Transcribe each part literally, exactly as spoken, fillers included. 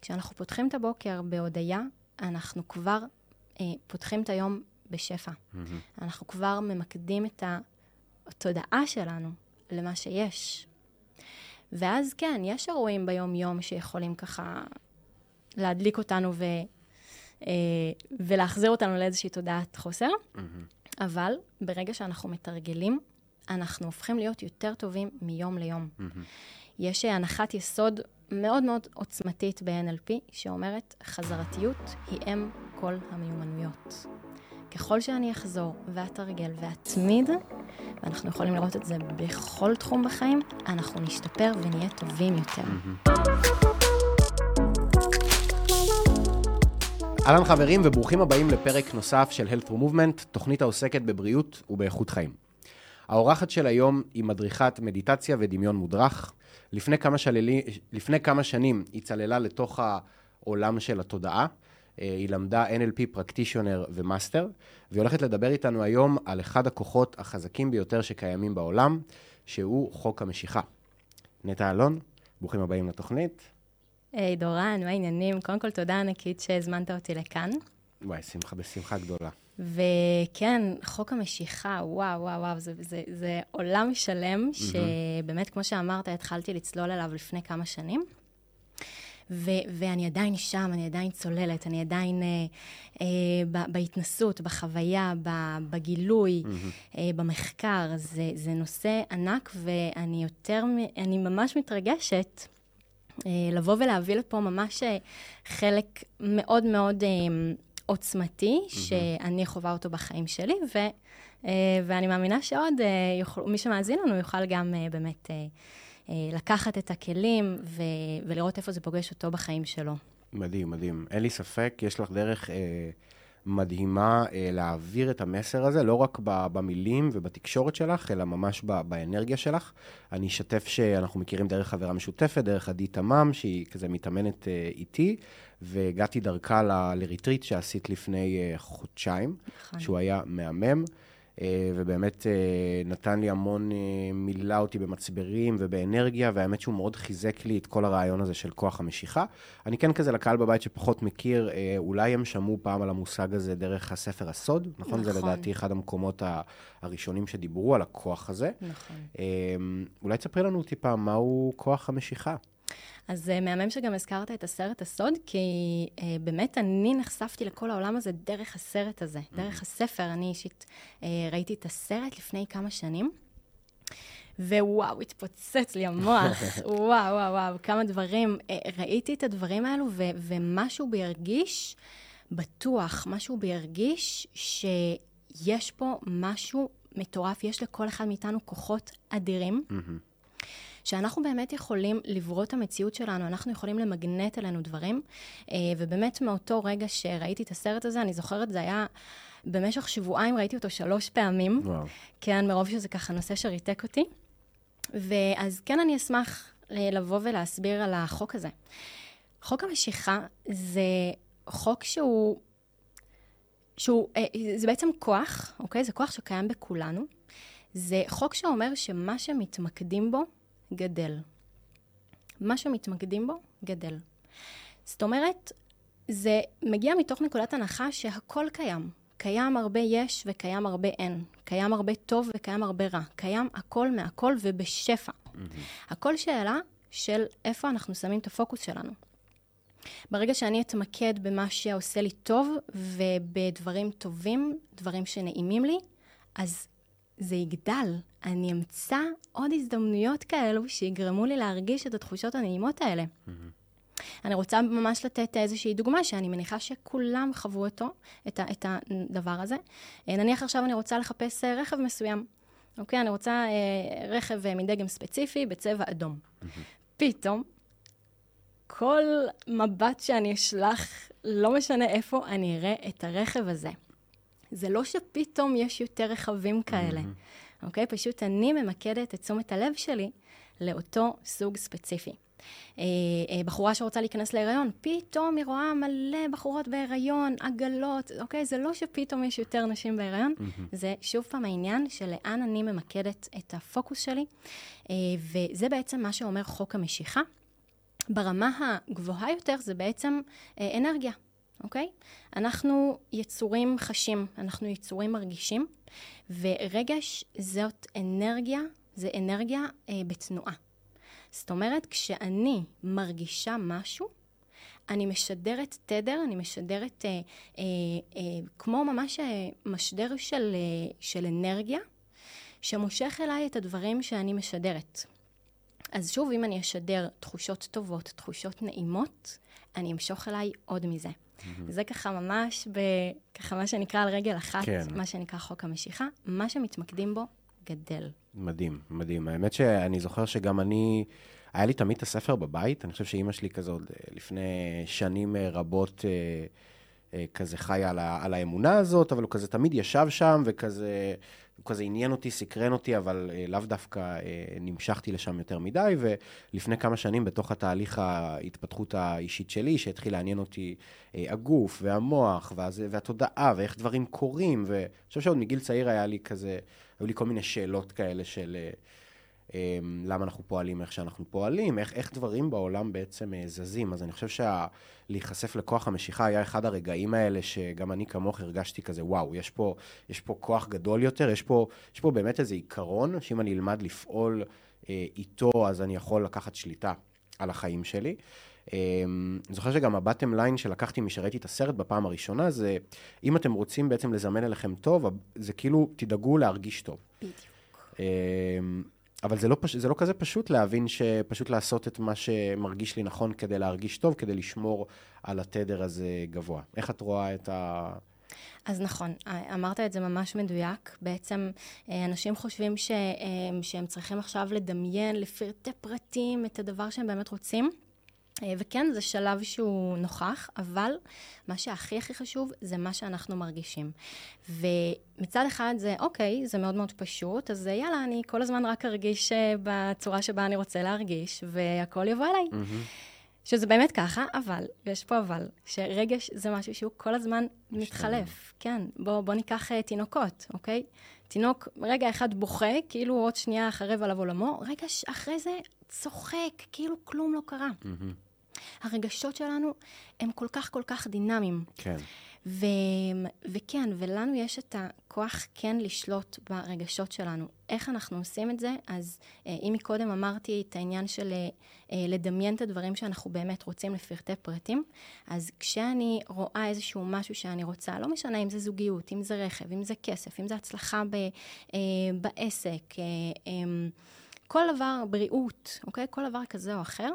כשאנחנו פותחים את הבוקר בהודעה, אנחנו כבר אה, פותחים את היום בשפע. Mm-hmm. אנחנו כבר ממקדים את התודעה שלנו למה שיש. ואז כן, יש אירועים ביום-יום שיכולים ככה להדליק אותנו ו, אה, ולהחזיר אותנו לאיזושהי תודעת חוסר. Mm-hmm. אבל ברגע שאנחנו מתרגלים, אנחנו הופכים להיות יותר טובים מיום ליום. Mm-hmm. יש הנחת יסוד מאוד מאוד עוצמתית ב-אן אל פי, שאומרת, חזרתיות היא אם כל המיומנויות. ככל שאני אחזור ואתרגל ואתמיד, ואנחנו יכולים לראות את זה בכל תחום בחיים, אנחנו נשתפר ונהיה טובים יותר. אהלן חברים וברוכים הבאים לפרק נוסף של Health Through Movement, תוכנית העוסקת בבריאות ובאיכות חיים. האורחת של היום היא מדריכת מדיטציה ודמיון מודרך. לפני כמה, שלילי, לפני כמה שנים היא צללה לתוך העולם של התודעה. היא למדה אן אל פי פרקטישונר ומאסטר, והיא הולכת לדבר איתנו היום על אחד הכוחות החזקים ביותר שקיימים בעולם, שהוא חוק המשיכה. נטע אלון, ברוכים הבאים לתוכנית. היי דורן, מה העניינים? קודם כל תודה ענקית שהזמנת אותי לכאן. וואי, שמחה בשמחה גדולה. וכן, חוק המשיכה, וואו, וואו, וואו, זה, זה, זה עולם שלם, mm-hmm. שבאמת, כמו שאמרת, התחלתי לצלול אליו לפני כמה שנים. ו- ואני עדיין שם, אני עדיין צוללת, אני עדיין אה, אה, ב- בהתנסות, בחוויה, ב- בגילוי, mm-hmm. אה, במחקר. זה, זה נושא ענק, ואני יותר, אני ממש מתרגשת אה, לבוא ולהביא לפה ממש חלק מאוד מאוד אה, עוצמתי, mm-hmm. שאני חווה אותו בחיים שלי, ו, אה, ואני מאמינה שעוד אה, יוכל, מי שמאזין לנו יוכל גם אה, באמת... אה, לקחת את הכלים ו- ולראות איפה זה פוגש אותו בחיים שלו. מדהים, מדהים. אין לי ספק, יש לך דרך אה, מדהימה אה, להעביר את המסר הזה, לא רק ב- במילים ובתקשורת שלך, אלא ממש ב- באנרגיה שלך. אני אשתף שאנחנו מכירים דרך חברה משותפת, דרך עדי תמם, שהיא כזה מתאמנת אה, איתי, והגעתי דרכה ל- לריטריט שעשית לפני אה, חודשיים, נכון. שהוא היה מהמם. ובאמת נתן לי המון, מילה אותי במצברים ובאנרגיה, והאמת שהוא מאוד חיזק לי את כל הרעיון הזה של כוח המשיכה. אני כן כזה לקהל בבית שפחות מכיר, אולי הם שמעו פעם על המושג הזה דרך הספר הסוד, נכון? נכון. זה לדעתי אחד המקומות הראשונים שדיברו על הכוח הזה. נכון. אולי תספרי לנו טיפה מהו כוח המשיכה. אז מהמם שגם הזכרת את הסרט הסוד, כי uh, באמת אני נחשפתי לכל העולם הזה דרך הסרט הזה, mm-hmm. דרך הספר. אני אישית uh, ראיתי את הסרט לפני כמה שנים, ווואו, התפוצץ לי המוח, וואו, וואו, וואו, כמה דברים. Uh, ראיתי את הדברים האלו, ו- ומשהו בירגיש בטוח, משהו בירגיש שיש פה משהו מטורף, יש לכל אחד מאיתנו כוחות אדירים, mm-hmm. שאנחנו באמת יכולים לברוא את המציאות שלנו, אנחנו יכולים למגנט עלינו דברים, ובאמת מאותו רגע שראיתי את הסרט הזה, אני זוכרת, זה היה במשך שבועיים, ראיתי אותו שלוש פעמים, וואו. כן, מרוב שזה ככה נושא שריתק אותי, ואז כן אני אשמח לבוא ולהסביר על החוק הזה. חוק המשיכה זה חוק שהוא, שהוא זה בעצם כוח, אוקיי? זה כוח שקיים בכולנו, זה חוק שאומר שמה שמתמקדים בו, גדל. מה שמתמקדים בו, גדל. זאת אומרת, זה מגיע מתוך נקודת הנחה שהכל קיים. קיים הרבה יש וקיים הרבה אין. קיים הרבה טוב וקיים הרבה רע. קיים הכל מהכל ובשפע. Mm-hmm. הכל שאלה של איפה אנחנו שמים את הפוקוס שלנו. ברגע שאני אתמקד במה שעושה לי טוב ובדברים טובים, דברים שנעימים לי, אז זה יגדל. אני אמצא עוד הזדמנויות כאלו שיגרמו לי להרגיש את התחושות הנעימות האלה. Mm-hmm. אני רוצה ממש לתת איזושהי דוגמה שאני מניחה שכולם חוו אותו, את, ה, את הדבר הזה. נניח עכשיו אני רוצה לחפש רכב מסוים. אוקיי? אני רוצה אה, רכב מדגם ספציפי בצבע אדום. Mm-hmm. פתאום, כל מבט שאני אשלח, לא משנה איפה, אני אראה את הרכב הזה. זה לא שפתאום יש יותר רכבים כאלה. Mm-hmm. אוקיי? פשוט אני ממקדת את תשומת הלב שלי לאותו סוג ספציפי. אה, אה, בחורה שרוצה להיכנס להיריון, פתאום היא רואה מלא בחורות בהיריון, עגלות, אוקיי? זה לא שפתאום יש יותר נשים בהיריון, mm-hmm. זה שוב פעם העניין שלאן אני ממקדת את הפוקוס שלי, אה, וזה בעצם מה שאומר חוק המשיכה. ברמה הגבוהה יותר זה בעצם אה, אנרגיה, אוקיי? אנחנו יצורים חשים, אנחנו יצורים מרגישים, ורגש זאת אנרגיה, זה אנרגיה אה, בתנועה. זאת אומרת, כשאני מרגישה משהו, אני משדרת תדר, אני משדרת אה, אה, אה, כמו ממש אה, משדר של, אה, של אנרגיה, שמושך אליי את הדברים שאני משדרת. אז שוב, אם אני אשדר תחושות טובות, תחושות נעימות, אני אמשוך אליי עוד מזה. Mm-hmm. זה ככה ממש, ב, ככה מה שנקרא על רגל אחת, כן. מה שנקרא חוק המשיכה, מה שמתמקדים בו גדל. מדהים, מדהים. האמת שאני זוכר שגם אני, היה לי תמיד את הספר בבית, אני חושב שאמא שלי כזאת לפני שנים רבות כזה חיה על, על האמונה הזאת, אבל הוא כזה תמיד ישב שם וכזה, הוא כזה עניין אותי, סקרן אותי, אבל לאו דווקא נמשכתי לשם יותר מדי, ולפני כמה שנים בתוך התהליך ההתפתחות האישית שלי, שהתחיל לעניין אותי הגוף והמוח והתודעה ואיך דברים קורים, ואני חושב שעוד מגיל צעיר היה לי כזה, היו לי כל מיני שאלות כאלה של למה אנחנו פועלים, איך שאנחנו פועלים, איך, איך דברים בעולם בעצם זזים. אז אני חושב שלהיחשף לכוח המשיכה היה אחד הרגעים האלה שגם אני כמוך הרגשתי כזה, וואו, יש פה, יש פה כוח גדול יותר, יש פה, יש פה באמת איזה עיקרון, שאם אני אלמד לפעול אה, איתו, אז אני יכול לקחת שליטה על החיים שלי. אני זוכר שגם הבטם ליין שלקחתי משראיתי את הסרט בפעם הראשונה, זה אם אתם רוצים בעצם לזמן אליכם טוב, זה כאילו תדאגו להרגיש טוב. בדיוק. אבל זה לא, פש... זה לא כזה פשוט להבין שפשוט לעשות את מה שמרגיש לי נכון כדי להרגיש טוב, כדי לשמור על התדר הזה גבוה. איך את רואה את ה... אז נכון, אמרת את זה ממש מדויק. בעצם אנשים חושבים ש... שהם צריכים עכשיו לדמיין לפרטי פרטים את הדבר שהם באמת רוצים. וכן, זה שלב שהוא נוכח, אבל מה שהכי הכי חשוב זה מה שאנחנו מרגישים. ומצד אחד זה, אוקיי, זה מאוד מאוד פשוט, אז יאללה, אני כל הזמן רק ארגיש בצורה שבה אני רוצה להרגיש, והכל יבוא אליי. Mm-hmm. שזה באמת ככה, אבל, ויש פה אבל, שרגש זה משהו שהוא כל הזמן מתחלף. כן, בוא, בוא ניקח uh, תינוקות, אוקיי? תינוק רגע אחד בוכה, כאילו עוד שנייה חרב עליו עולמו, רגע אחרי זה צוחק, כאילו כלום לא קרה. Mm-hmm. הרגשות שלנו הם כל כך כל כך דינמיים. כן. ו... וכן, ולנו יש את הכוח כן לשלוט ברגשות שלנו. איך אנחנו עושים את זה? אז אם מקודם אמרתי את העניין של לדמיין את הדברים שאנחנו באמת רוצים לפרטי פרטים, אז כשאני רואה איזשהו משהו שאני רוצה, לא משנה אם זה זוגיות, אם זה רכב, אם זה כסף, אם זה הצלחה ב... בעסק, כל דבר, בריאות, אוקיי? כל דבר כזה או אחר,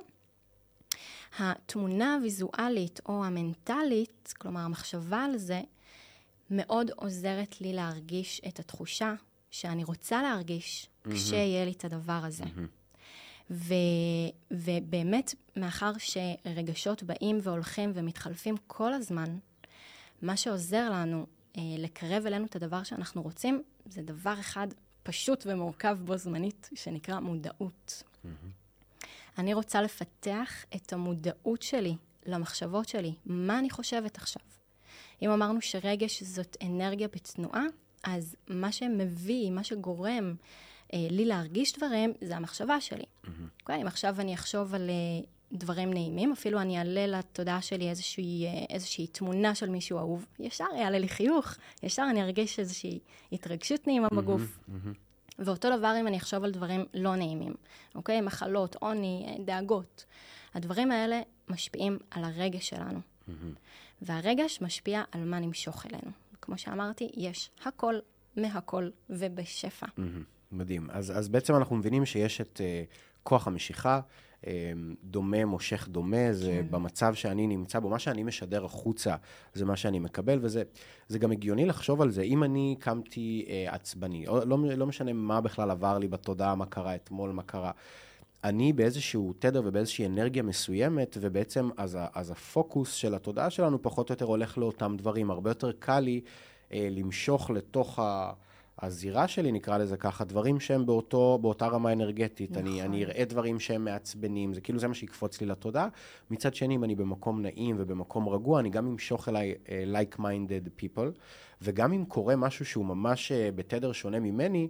התמונה הוויזואלית או המנטלית, כלומר המחשבה על זה, מאוד עוזרת לי להרגיש את התחושה שאני רוצה להרגיש mm-hmm. כשיהיה לי את הדבר הזה. Mm-hmm. ו, ובאמת, מאחר שרגשות באים והולכים ומתחלפים כל הזמן, מה שעוזר לנו אה, לקרב אלינו את הדבר שאנחנו רוצים, זה דבר אחד פשוט ומורכב בו זמנית, שנקרא מודעות. Mm-hmm. אני רוצה לפתח את המודעות שלי למחשבות שלי. מה אני חושבת עכשיו? אם אמרנו שרגש זאת אנרגיה בתנועה, אז מה שמביא, מה שגורם אה, לי להרגיש דברים, זה המחשבה שלי. Mm-hmm. Okay? אם עכשיו אני אחשוב על אה, דברים נעימים, אפילו אני אעלה לתודעה שלי איזושהי, אה, איזושהי תמונה של מישהו אהוב, ישר יעלה לי חיוך, ישר אני ארגיש איזושהי התרגשות נעימה mm-hmm, בגוף. Mm-hmm. ואותו דבר אם אני אחשוב על דברים לא נעימים, אוקיי? מחלות, עוני, דאגות. הדברים האלה משפיעים על הרגש שלנו. Mm-hmm. והרגש משפיע על מה נמשוך אלינו. כמו שאמרתי, יש הכל מהכל ובשפע. Mm-hmm. מדהים. אז, אז בעצם אנחנו מבינים שיש את uh, כוח המשיכה, uh, דומה, מושך דומה, זה כן. במצב שאני נמצא בו, מה שאני משדר החוצה, זה מה שאני מקבל, וזה זה גם הגיוני לחשוב על זה. אם אני קמתי uh, עצבני, או, לא, לא משנה מה בכלל עבר לי בתודעה, מה קרה אתמול, מה קרה, אני באיזשהו תדר ובאיזושהי אנרגיה מסוימת, ובעצם אז, אז הפוקוס של התודעה שלנו פחות או יותר הולך לאותם דברים. הרבה יותר קל לי uh, למשוך לתוך ה... הזירה שלי, נקרא לזה ככה, דברים שהם באותו, באותה רמה אנרגטית. נכון. אני, אני אראה דברים שהם מעצבנים, זה כאילו זה מה שיקפוץ לי לתודעה. מצד שני, אם אני במקום נעים ובמקום רגוע, אני גם אמשוך אליי uh, like-minded people, וגם אם קורה משהו שהוא ממש uh, בתדר שונה ממני, uh,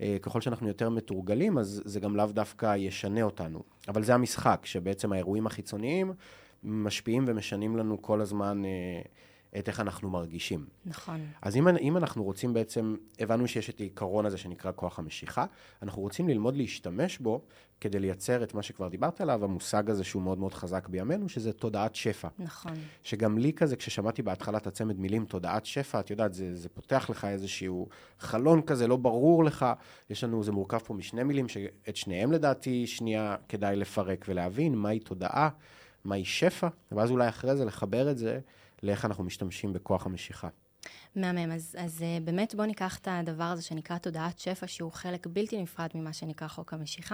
ככל שאנחנו יותר מתורגלים, אז זה גם לאו דווקא ישנה אותנו. אבל זה המשחק, שבעצם האירועים החיצוניים משפיעים ומשנים לנו כל הזמן את איך אנחנו מרגישים. נכון. אז אם, אם אנחנו רוצים בעצם, הבנו שיש את העיקרון הזה שנקרא כוח המשיכה, אנחנו רוצים ללמוד להשתמש בו כדי לייצר את מה שכבר דיברת עליו, המושג הזה שהוא מאוד מאוד חזק בימינו, שזה תודעת שפע. נכון. שגם לי כזה, כששמעתי בהתחלת הצמד מילים תודעת שפע, את יודעת, זה, זה פותח לך איזשהו חלון כזה, לא ברור לך. יש לנו, זה מורכב פה משני מילים, שאת שניהם לדעתי שנייה כדאי לפרק ולהבין מהי תודעה, מהי שפע, ואז אולי אחרי זה לחבר את זה לאיך אנחנו משתמשים בכוח המשיכה. מהמם, אז, אז באמת בוא ניקח את הדבר הזה שנקרא תודעת שפע, שהוא חלק בלתי נפרד ממה שנקרא חוק המשיכה.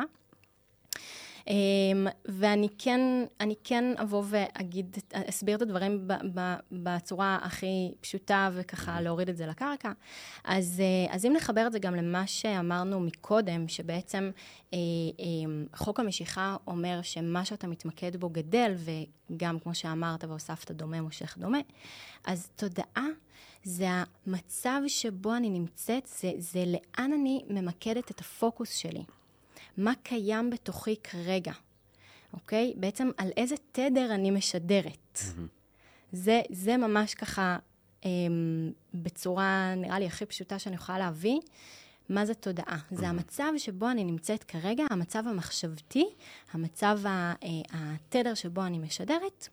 ואני כן, אני כן אבוא ואגיד, אסביר את הדברים ב, ב, בצורה הכי פשוטה וככה להוריד את זה לקרקע. אז, אז אם נחבר את זה גם למה שאמרנו מקודם, שבעצם אה, אה, חוק המשיכה אומר שמה שאתה מתמקד בו גדל, וגם כמו שאמרת והוספת דומה מושך דומה, אז תודעה זה המצב שבו אני נמצאת, זה, זה לאן אני ממקדת את הפוקוס שלי. מה קיים בתוכי כרגע, אוקיי? בעצם על איזה תדר אני משדרת. Mm-hmm. זה, זה ממש ככה, אה, בצורה נראה לי הכי פשוטה שאני יכולה להביא, מה זה תודעה. Mm-hmm. זה המצב שבו אני נמצאת כרגע, המצב המחשבתי, המצב, ה, אה, התדר שבו אני משדרת,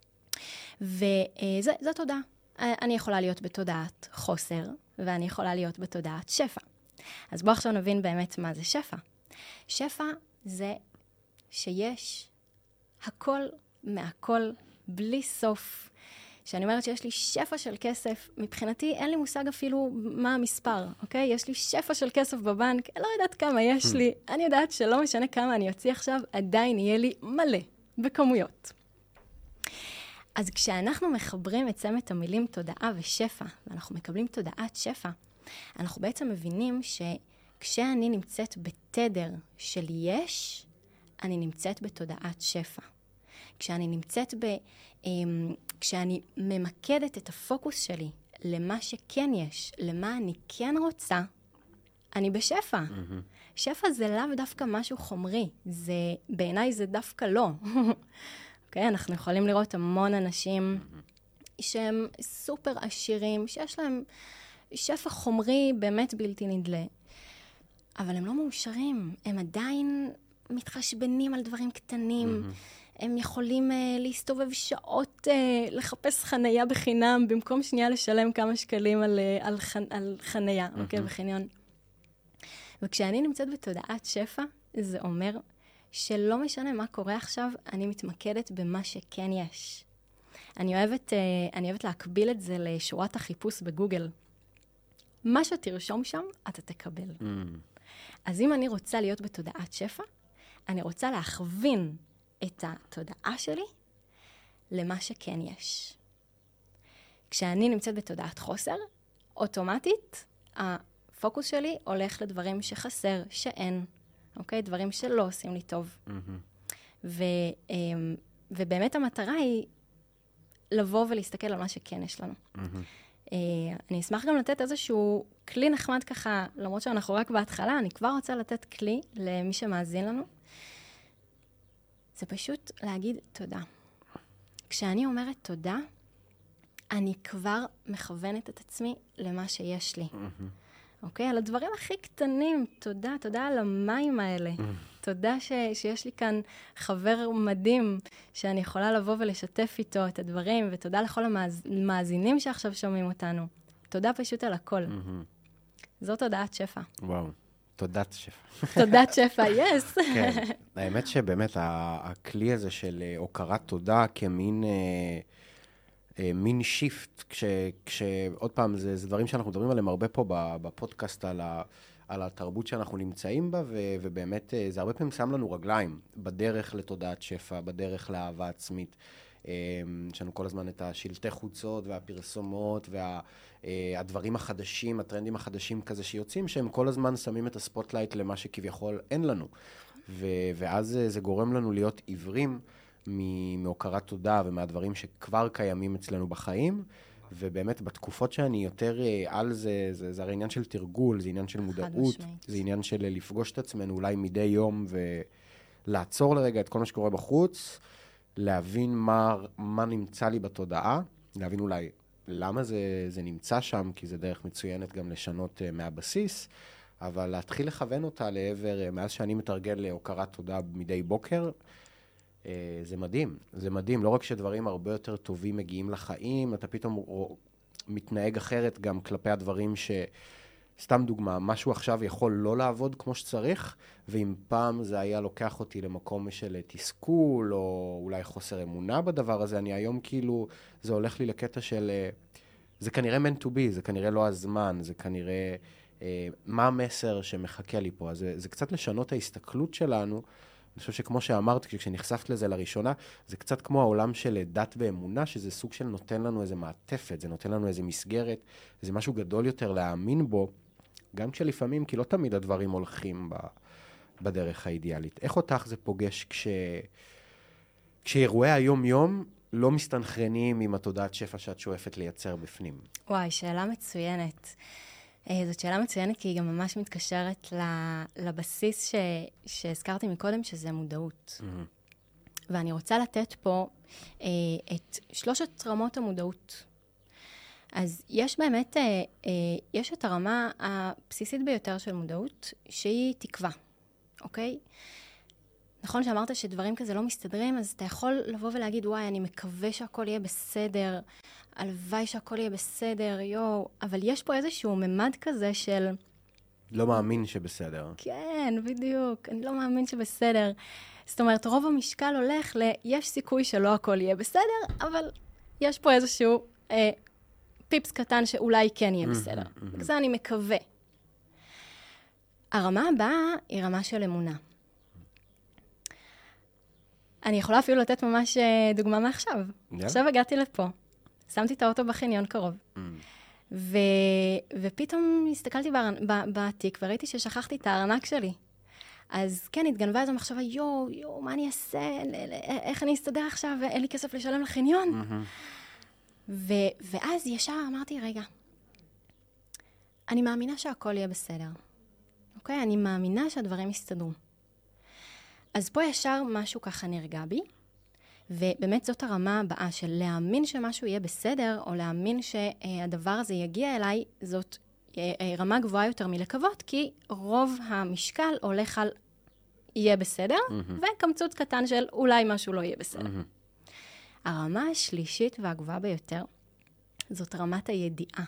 וזה זה תודעה. אני יכולה להיות בתודעת חוסר, ואני יכולה להיות בתודעת שפע. אז בואו עכשיו נבין באמת מה זה שפע. שפע זה שיש הכל מהכל בלי סוף. כשאני אומרת שיש לי שפע של כסף, מבחינתי אין לי מושג אפילו מה המספר, אוקיי? יש לי שפע של כסף בבנק, לא יודעת כמה יש לי, אני יודעת שלא משנה כמה אני אוציא עכשיו, עדיין יהיה לי מלא, בכמויות. אז כשאנחנו מחברים את צמד המילים תודעה ושפע, ואנחנו מקבלים תודעת שפע, אנחנו בעצם מבינים ש... כשאני נמצאת בתדר של יש, אני נמצאת בתודעת שפע. כשאני נמצאת ב... כשאני ממקדת את הפוקוס שלי למה שכן יש, למה אני כן רוצה, אני בשפע. Mm-hmm. שפע זה לאו דווקא משהו חומרי. זה, בעיניי זה דווקא לא. אוקיי? אנחנו יכולים לראות המון אנשים שהם סופר עשירים, שיש להם שפע חומרי באמת בלתי נדלה. אבל הם לא מאושרים, הם עדיין מתחשבנים על דברים קטנים, mm-hmm. הם יכולים uh, להסתובב שעות, uh, לחפש חנייה בחינם, במקום שנייה לשלם כמה שקלים על, uh, על, חנ, על חנייה, mm-hmm. אוקיי, בחניון. וכשאני נמצאת בתודעת שפע, זה אומר שלא משנה מה קורה עכשיו, אני מתמקדת במה שכן יש. אני אוהבת, uh, אני אוהבת להקביל את זה לשורת החיפוש בגוגל. מה שתרשום שם, אתה תקבל. Mm. אז אם אני רוצה להיות בתודעת שפע, אני רוצה להכווין את התודעה שלי למה שכן יש. כשאני נמצאת בתודעת חוסר, אוטומטית, הפוקוס שלי הולך לדברים שחסר, שאין, אוקיי? דברים שלא עושים לי טוב. Mm-hmm. ו, ובאמת המטרה היא לבוא ולהסתכל על מה שכן יש לנו. Mm-hmm. אני אשמח גם לתת איזשהו כלי נחמד ככה, למרות שאנחנו רק בהתחלה, אני כבר רוצה לתת כלי למי שמאזין לנו. זה פשוט להגיד תודה. כשאני אומרת תודה, אני כבר מכוונת את עצמי למה שיש לי. אוקיי? על הדברים הכי קטנים, תודה, תודה על המים האלה. תודה ש, שיש לי כאן חבר מדהים, שאני יכולה לבוא ולשתף איתו את הדברים, ותודה לכל המאזינים שעכשיו שומעים אותנו. תודה פשוט על הכל. זאת תודעת שפע. וואו, תודת שפע. תודת שפע, יס. כן, האמת שבאמת הכלי הזה של הוקרת תודה כמין... מין שיפט, כש, כשעוד פעם, זה, זה דברים שאנחנו מדברים עליהם הרבה פה בפודקאסט, על, ה, על התרבות שאנחנו נמצאים בה, ו, ובאמת זה הרבה פעמים שם לנו רגליים בדרך לתודעת שפע, בדרך לאהבה עצמית. יש לנו כל הזמן את השלטי חוצות והפרסומות והדברים החדשים, הטרנדים החדשים כזה שיוצאים, שהם כל הזמן שמים את הספוטלייט למה שכביכול אין לנו. ו, ואז זה גורם לנו להיות עיוורים, מהוקרת תודה ומהדברים שכבר קיימים אצלנו בחיים, ובאמת בתקופות שאני יותר על זה, זה, זה הרי עניין של תרגול, זה עניין של מודעות, זה עניין של לפגוש את עצמנו אולי מדי יום ולעצור לרגע את כל מה שקורה בחוץ, להבין מה, מה נמצא לי בתודעה, להבין אולי למה זה, זה נמצא שם, כי זה דרך מצוינת גם לשנות uh, מהבסיס, אבל להתחיל לכוון אותה לעבר, uh, מאז שאני מתרגל להוקרת תודה מדי בוקר, uh, זה מדהים. זה מדהים, לא רק שדברים הרבה יותר טובים מגיעים לחיים, אתה פתאום או, מתנהג אחרת גם כלפי הדברים ש... סתם דוגמה, משהו עכשיו יכול לא לעבוד כמו שצריך, ואם פעם זה היה לוקח אותי למקום של תסכול, או אולי חוסר אמונה בדבר הזה, אני היום כאילו, זה הולך לי לקטע של, זה כנראה meant to be, זה כנראה לא הזמן, זה כנראה, אה, מה המסר שמחכה לי פה? אז זה, זה קצת לשנות ההסתכלות שלנו, אני חושב שכמו שאמרת, כשנחשפת לזה לראשונה, זה קצת כמו העולם של דת ואמונה, שזה סוג של נותן לנו איזה מעטפת, זה נותן לנו איזה מסגרת, זה משהו גדול יותר להאמין בו, גם כשלפעמים, כי לא תמיד הדברים הולכים ב, בדרך האידיאלית. איך אותך זה פוגש כש, כשאירועי היום-יום לא מסתנכרנים עם התודעת שפע שאת שואפת לייצר בפנים? וואי, שאלה מצוינת. זאת שאלה מצוינת כי היא גם ממש מתקשרת לבסיס ש, שהזכרתי מקודם, שזה מודעות. Mm-hmm. ואני רוצה לתת פה אה, את שלושת רמות המודעות. אז יש באמת, אה, אה, יש את הרמה הבסיסית ביותר של מודעות, שהיא תקווה, אוקיי? נכון שאמרת שדברים כזה לא מסתדרים, אז אתה יכול לבוא ולהגיד, וואי, אני מקווה שהכל יהיה בסדר, הלוואי שהכל יהיה בסדר, יו, אבל יש פה איזשהו ממד כזה של... לא מאמין שבסדר. כן, בדיוק, אני לא מאמין שבסדר. זאת אומרת, רוב המשקל הולך ל... יש סיכוי שלא הכל יהיה בסדר, אבל יש פה איזשהו... אה, פיפס קטן שאולי כן יהיה בסדר. זה אני מקווה. הרמה הבאה היא רמה של אמונה. אני יכולה אפילו לתת ממש דוגמה מעכשיו. עכשיו הגעתי לפה, שמתי את האוטו בחניון קרוב, ופתאום הסתכלתי בתיק וראיתי ששכחתי את הארנק שלי. אז כן, התגנבה איזו מחשבה, יו, יו, מה אני אעשה? איך אני אסתדר עכשיו? אין לי כסף לשלם לחניון? ו- ואז ישר אמרתי, רגע, אני מאמינה שהכל יהיה בסדר. אוקיי? אני מאמינה שהדברים יסתדרו. אז פה ישר משהו ככה נרגע בי, ובאמת זאת הרמה הבאה של להאמין שמשהו יהיה בסדר, או להאמין שהדבר הזה יגיע אליי, זאת רמה גבוהה יותר מלקוות, כי רוב המשקל הולך על יהיה בסדר, mm-hmm. וקמצוץ קטן של אולי משהו לא יהיה בסדר. Mm-hmm. הרמה השלישית והגבוהה ביותר, זאת רמת הידיעה.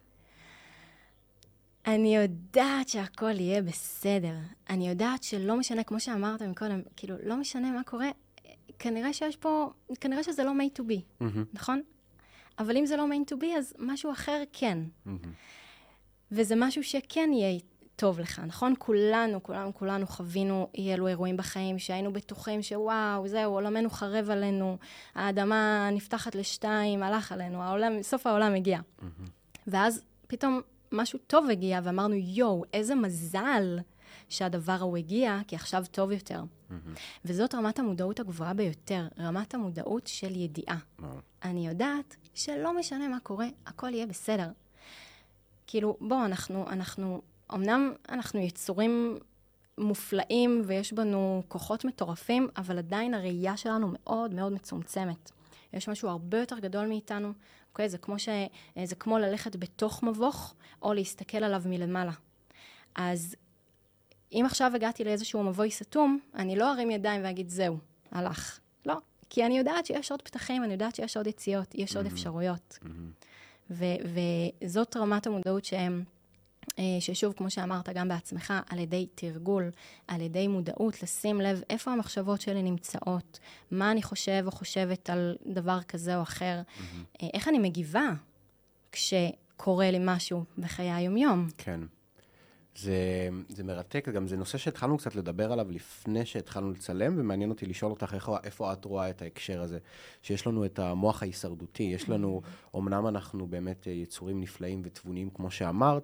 אני יודעת שהכל יהיה בסדר. אני יודעת שלא משנה, כמו שאמרת מקודם, כאילו, לא משנה מה קורה, כנראה שיש פה, כנראה שזה לא made to be, mm-hmm. נכון? אבל אם זה לא made to be, אז משהו אחר כן. Mm-hmm. וזה משהו שכן יהיה טוב לך, נכון? כולנו, כולנו, כולנו חווינו אילו אירועים בחיים שהיינו בטוחים שוואו, זהו, עולמנו חרב עלינו, האדמה נפתחת לשתיים, הלך עלינו, העולם, סוף העולם הגיע. Mm-hmm. ואז פתאום משהו טוב הגיע, ואמרנו, יו, איזה מזל שהדבר הוא הגיע, כי עכשיו טוב יותר. Mm-hmm. וזאת רמת המודעות הגבוהה ביותר, רמת המודעות של ידיעה. Mm-hmm. אני יודעת שלא משנה מה קורה, הכל יהיה בסדר. כאילו, בוא, אנחנו, אנחנו, אמנם אנחנו יצורים מופלאים, ויש בנו כוחות מטורפים, אבל עדיין הראייה שלנו מאוד מאוד מצומצמת. יש משהו הרבה יותר גדול מאיתנו, אוקיי? זה כמו ש... זה כמו ללכת בתוך מבוך, או להסתכל עליו מלמעלה. אז אם עכשיו הגעתי לאיזשהו מבוי סתום, אני לא ארים ידיים ואגיד, זהו, הלך. לא, כי אני יודעת שיש עוד פתחים, אני יודעת שיש עוד יציאות, יש עוד אפשרויות. ו- וזאת רמת המודעות שהם, ששוב, כמו שאמרת גם בעצמך, על ידי תרגול, על ידי מודעות, לשים לב איפה המחשבות שלי נמצאות, מה אני חושב או חושבת על דבר כזה או אחר, mm-hmm. איך אני מגיבה כשקורה לי משהו בחיי היום-יום. כן. זה, זה מרתק, גם זה נושא שהתחלנו קצת לדבר עליו לפני שהתחלנו לצלם, ומעניין אותי לשאול אותך איפה, איפה את רואה את ההקשר הזה, שיש לנו את המוח ההישרדותי, יש לנו, אמנם אנחנו באמת יצורים נפלאים ותבוניים כמו שאמרת,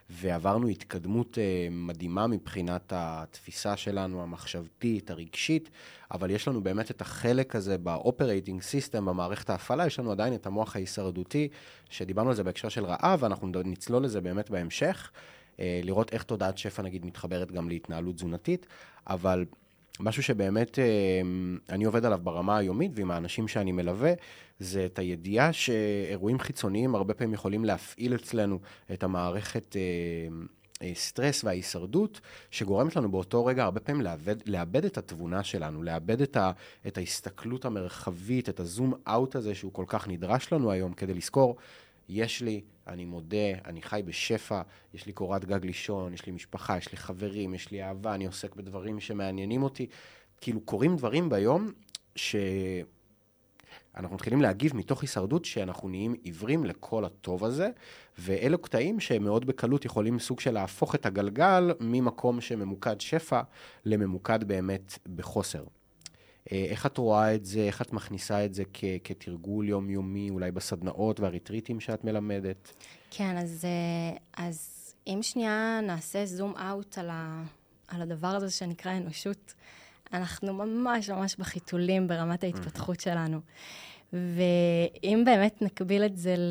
ועברנו התקדמות אה, מדהימה מבחינת התפיסה שלנו, המחשבתית, הרגשית, אבל יש לנו באמת את החלק הזה ב-Operating System, במערכת ההפעלה, יש לנו עדיין את המוח ההישרדותי, שדיברנו על זה בהקשר של רעב, ואנחנו נצלול לזה באמת בהמשך, אה, לראות איך תודעת שפע נגיד מתחברת גם להתנהלות תזונתית, אבל משהו שבאמת אני עובד עליו ברמה היומית, ועם האנשים שאני מלווה, זה את הידיעה שאירועים חיצוניים הרבה פעמים יכולים להפעיל אצלנו את המערכת סטרס וההישרדות, שגורמת לנו באותו רגע הרבה פעמים לאבד, לאבד את התבונה שלנו, לאבד את, ה, את ההסתכלות המרחבית, את הזום אאוט הזה שהוא כל כך נדרש לנו היום, כדי לזכור, יש לי, אני מודה, אני חי בשפע, יש לי קורת גג לישון, יש לי משפחה, יש לי חברים, יש לי אהבה, אני עוסק בדברים שמעניינים אותי. כאילו קורים דברים ביום שאנחנו מתחילים להגיב מתוך הישרדות שאנחנו נהיים עיוורים לכל הטוב הזה, ואלו קטעים שמאוד בקלות יכולים סוג של להפוך את הגלגל ממקום שממוקד שפע לממוקד באמת בחוסר. איך את רואה את זה, איך את מכניסה את זה כ- כתרגול יומיומי, אולי בסדנאות והריטריטים שאת מלמדת? כן, אז, אז אם שנייה נעשה זום אאוט על, ה, על הדבר הזה שנקרא אנושות, אנחנו ממש ממש בחיתולים ברמת ההתפתחות שלנו. ואם באמת נקביל את זה ל...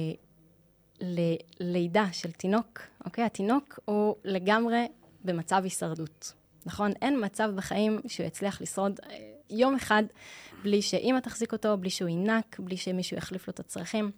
ללידה של תינוק, אוקיי? התינוק הוא לגמרי במצב הישרדות. נכון? אין מצב בחיים שהוא יצליח לשרוד יום אחד בלי שאמא תחזיק אותו, בלי שהוא ינק, בלי שמישהו יחליף לו את הצרכים.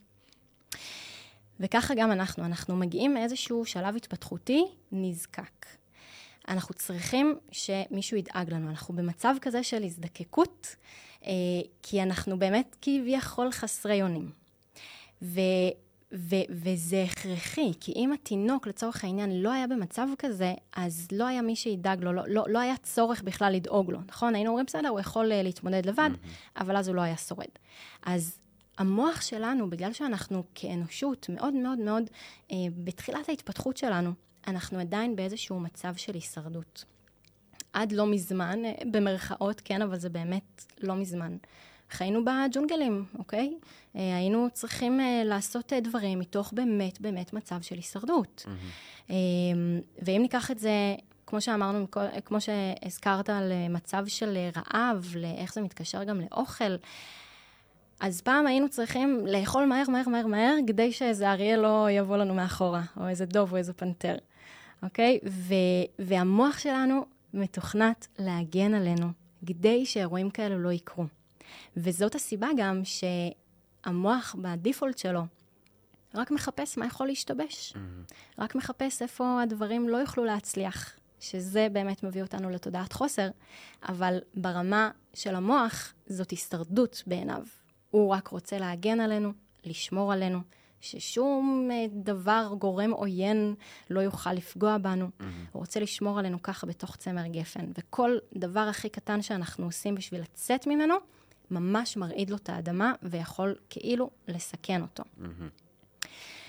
וככה גם אנחנו, אנחנו מגיעים מאיזשהו שלב התפתחותי נזקק. אנחנו צריכים שמישהו ידאג לנו. אנחנו במצב כזה של הזדקקות, כי אנחנו באמת כביכול חסרי אונים. ו... ו- וזה הכרחי, כי אם התינוק לצורך העניין לא היה במצב כזה, אז לא היה מי שידאג לו, לא, לא, לא היה צורך בכלל לדאוג לו, נכון? היינו אומרים, בסדר, הוא יכול uh, להתמודד לבד, mm-hmm. אבל אז הוא לא היה שורד. אז המוח שלנו, בגלל שאנחנו כאנושות מאוד מאוד מאוד, uh, בתחילת ההתפתחות שלנו, אנחנו עדיין באיזשהו מצב של הישרדות. עד לא מזמן, uh, במרכאות, כן, אבל זה באמת לא מזמן. חיינו בג'ונגלים, אוקיי? היינו צריכים לעשות דברים מתוך באמת, באמת מצב של הישרדות. Mm-hmm. ואם ניקח את זה, כמו שאמרנו, כמו שהזכרת על מצב של רעב, לאיך זה מתקשר גם לאוכל, אז פעם היינו צריכים לאכול מהר, מהר, מהר, מהר, כדי שאיזה אריה לא יבוא לנו מאחורה, או איזה דוב או איזה פנתר, אוקיי? ו- והמוח שלנו מתוכנת להגן עלינו, כדי שאירועים כאלו לא יקרו. וזאת הסיבה גם שהמוח בדיפולט שלו רק מחפש מה יכול להשתבש. Mm-hmm. רק מחפש איפה הדברים לא יוכלו להצליח, שזה באמת מביא אותנו לתודעת חוסר, אבל ברמה של המוח זאת הישרדות בעיניו. הוא רק רוצה להגן עלינו, לשמור עלינו, ששום דבר גורם עוין לא יוכל לפגוע בנו. Mm-hmm. הוא רוצה לשמור עלינו ככה בתוך צמר גפן, וכל דבר הכי קטן שאנחנו עושים בשביל לצאת ממנו, ממש מרעיד לו את האדמה, ויכול כאילו לסכן אותו. Mm-hmm.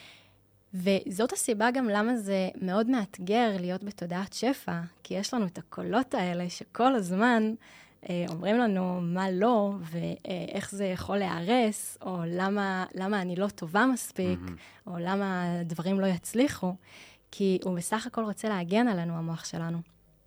וזאת הסיבה גם למה זה מאוד מאתגר להיות בתודעת שפע, כי יש לנו את הקולות האלה שכל הזמן אה, אומרים לנו מה לא, ואיך זה יכול להיהרס, או למה, למה אני לא טובה מספיק, mm-hmm. או למה דברים לא יצליחו, כי הוא בסך הכל רוצה להגן עלינו, המוח שלנו.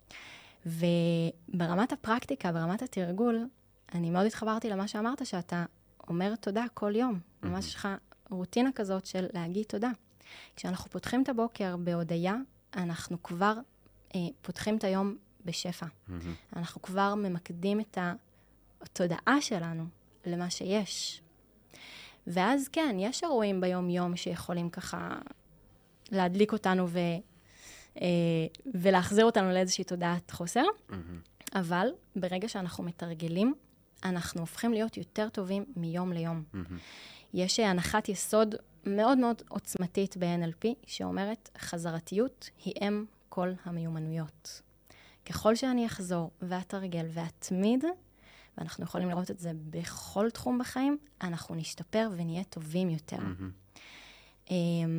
וברמת הפרקטיקה, ברמת התרגול, אני מאוד התחברתי למה שאמרת, שאתה אומר תודה כל יום. Mm-hmm. ממש יש לך רוטינה כזאת של להגיד תודה. כשאנחנו פותחים את הבוקר בהודיה, אנחנו כבר אה, פותחים את היום בשפע. Mm-hmm. אנחנו כבר ממקדים את התודעה שלנו למה שיש. ואז כן, יש אירועים ביום-יום שיכולים ככה להדליק אותנו ו, אה, ולהחזיר אותנו לאיזושהי תודעת חוסר. Mm-hmm. אבל ברגע שאנחנו מתרגלים, אנחנו הופכים להיות יותר טובים מיום ליום. Mm-hmm. יש הנחת יסוד מאוד מאוד עוצמתית ב-אן אל פי, שאומרת, חזרתיות היא אם כל המיומנויות. ככל שאני אחזור ואתרגל ואתמיד, ואנחנו יכולים לראות את זה בכל תחום בחיים, אנחנו נשתפר ונהיה טובים יותר. Mm-hmm.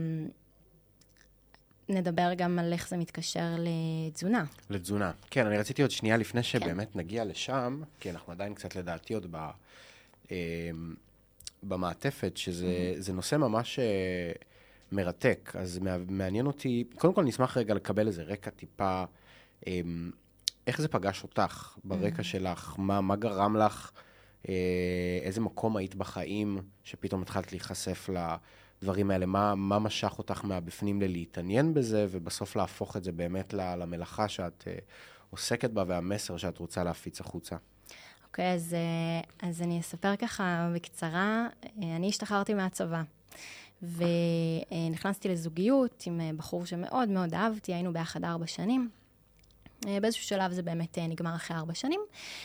נדבר גם על איך זה מתקשר לתזונה. לתזונה. כן, אני רציתי עוד שנייה לפני שבאמת כן. נגיע לשם, כי אנחנו עדיין קצת לדעתי עוד ב, אה, במעטפת, שזה mm-hmm. זה נושא ממש אה, מרתק. אז מעניין אותי, קודם כל נשמח רגע לקבל איזה רקע טיפה, איך זה פגש אותך ברקע שלך, מה, מה גרם לך, איזה מקום היית בחיים שפתאום התחלת להיחשף לדברים האלה, מה, מה משך אותך מהבפנים ללהתעניין בזה, ובסוף להפוך את זה באמת למלאכה שאת עוסקת בה, והמסר שאת רוצה להפיץ החוצה. אוקיי, אז, אז אני אספר ככה בקצרה. אני השתחררתי מהצבא, ונכנסתי לזוגיות עם בחור שמאוד מאוד אהבתי, היינו ביחד ארבע שנים. באיזשהו שלב זה באמת נגמר אחרי ארבע שנים,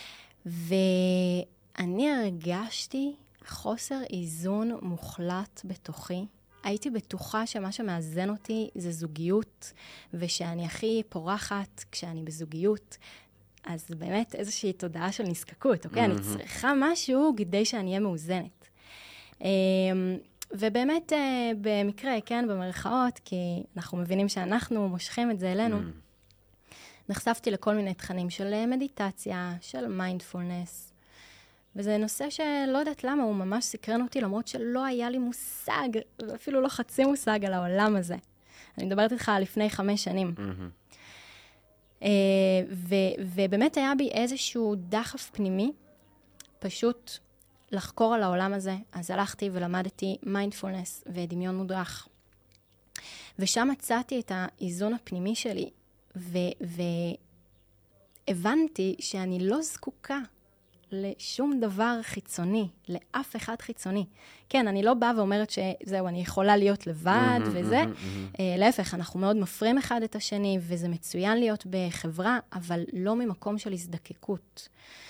ואני הרגשתי חוסר איזון מוחלט בתוכי. הייתי בטוחה שמה שמאזן אותי זה זוגיות, ושאני הכי פורחת כשאני בזוגיות. אז באמת איזושהי תודעה של נזקקות, אוקיי? Mm-hmm. אני צריכה משהו כדי שאני אהיה מאוזנת. ובאמת במקרה, כן, במרכאות, כי אנחנו מבינים שאנחנו מושכים את זה אלינו, mm-hmm. נחשפתי לכל מיני תכנים של מדיטציה, של מיינדפולנס, וזה נושא שלא יודעת למה, הוא ממש סקרן אותי, למרות שלא היה לי מושג, ואפילו לא חצי מושג על העולם הזה. אני מדברת איתך לפני חמש שנים. Mm-hmm. Uh, ו- ובאמת היה בי איזשהו דחף פנימי, פשוט לחקור על העולם הזה. אז הלכתי ולמדתי מיינדפולנס ודמיון מודרך. ושם מצאתי את האיזון הפנימי שלי, והבנתי שאני לא זקוקה לשום דבר חיצוני, לאף אחד חיצוני. כן, אני לא באה ואומרת שזהו, אני יכולה להיות לבד וזה. להפך, אנחנו מאוד מפרים אחד את השני, וזה מצוין להיות בחברה, אבל לא ממקום של הזדקקות.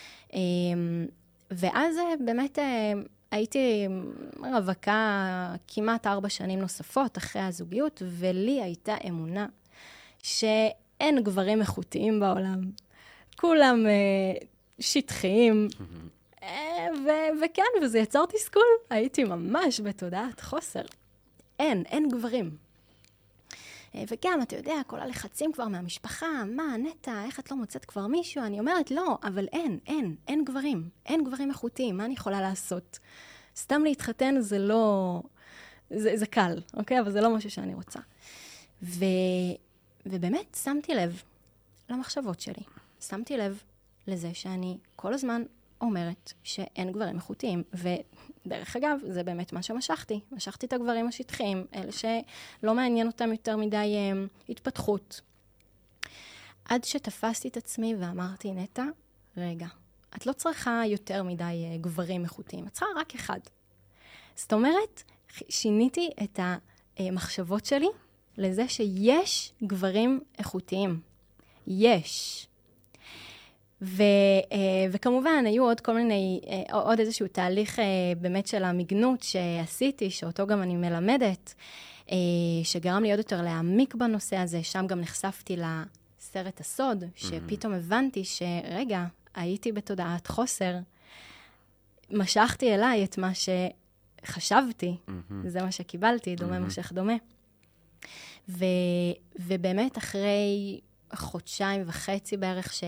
ואז באמת הייתי רווקה כמעט ארבע שנים נוספות אחרי הזוגיות, ולי הייתה אמונה שאין גברים איכותיים בעולם. כולם שטחיים, וכן, וזה יצר תסכול. הייתי ממש בתודעת חוסר. אין, אין גברים. וגם, אתה יודע, כל הלחצים כבר מהמשפחה, מה, נטע, איך את לא מוצאת כבר מישהו? אני אומרת, לא, אבל אין, אין, אין גברים. אין גברים איכותיים, מה אני יכולה לעשות? סתם להתחתן זה לא, זה, זה קל, אוקיי? אבל זה לא משהו שאני רוצה. ו, ובאמת, שמתי לב למחשבות שלי. שמתי לב לזה שאני כל הזמן אומרת שאין גברים איכותיים, ודרך אגב, זה באמת מה שמשכתי. משכתי את הגברים השטחיים, אלה שלא מעניין אותם יותר מדי אה, התפתחות. עד שתפסתי את עצמי ואמרתי, נטע, רגע, את לא צריכה יותר מדי אה, גברים איכותיים, את צריכה רק אחד. זאת אומרת, שיניתי את המחשבות שלי לזה שיש גברים איכותיים. יש. ו, וכמובן, היו עוד כל מיני, עוד איזשהו תהליך באמת של המגנות שעשיתי, שאותו גם אני מלמדת, שגרם לי עוד יותר להעמיק בנושא הזה. שם גם נחשפתי לסרט הסוד, שפתאום הבנתי שרגע, הייתי בתודעת חוסר, משכתי אליי את מה שחשבתי, זה מה שקיבלתי, דומה מושך דומה. ו, ובאמת אחרי חודשיים וחצי בערך ש,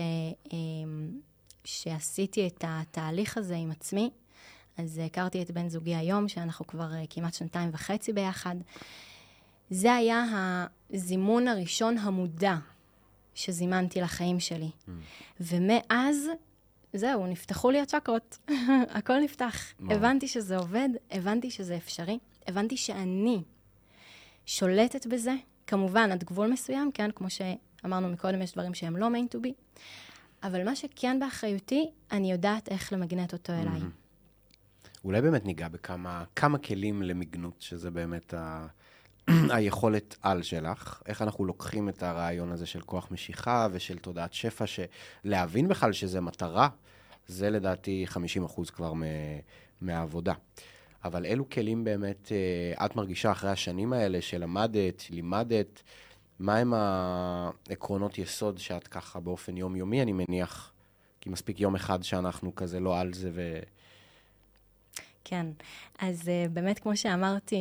שעשיתי את התהליך הזה עם עצמי, אז הכרתי את בן זוגי היום, שאנחנו כבר כמעט שנתיים וחצי ביחד. זה היה הזימון הראשון המודע שזימנתי לחיים שלי. Mm. ומאז, זהו, נפתחו לי הצ'קרות. הכל נפתח. מה? הבנתי שזה עובד, הבנתי שזה אפשרי, הבנתי שאני שולטת בזה. כמובן, עד גבול מסוים, כן, כמו שאמרנו מקודם, יש דברים שהם לא main to be, אבל מה שכן באחריותי, אני יודעת איך למגנט אותו אליי. אולי באמת ניגע בכמה כמה כלים למגנות, שזה באמת ה... היכולת על שלך, איך אנחנו לוקחים את הרעיון הזה של כוח משיכה ושל תודעת שפע, שלהבין בכלל שזה מטרה, זה לדעתי חמישים אחוז כבר מהעבודה. אבל אילו כלים באמת את מרגישה אחרי השנים האלה שלמדת, לימדת, מה הם העקרונות יסוד שאת ככה באופן יומיומי, אני מניח, כי מספיק יום אחד שאנחנו כזה לא על זה ו... כן, אז באמת כמו שאמרתי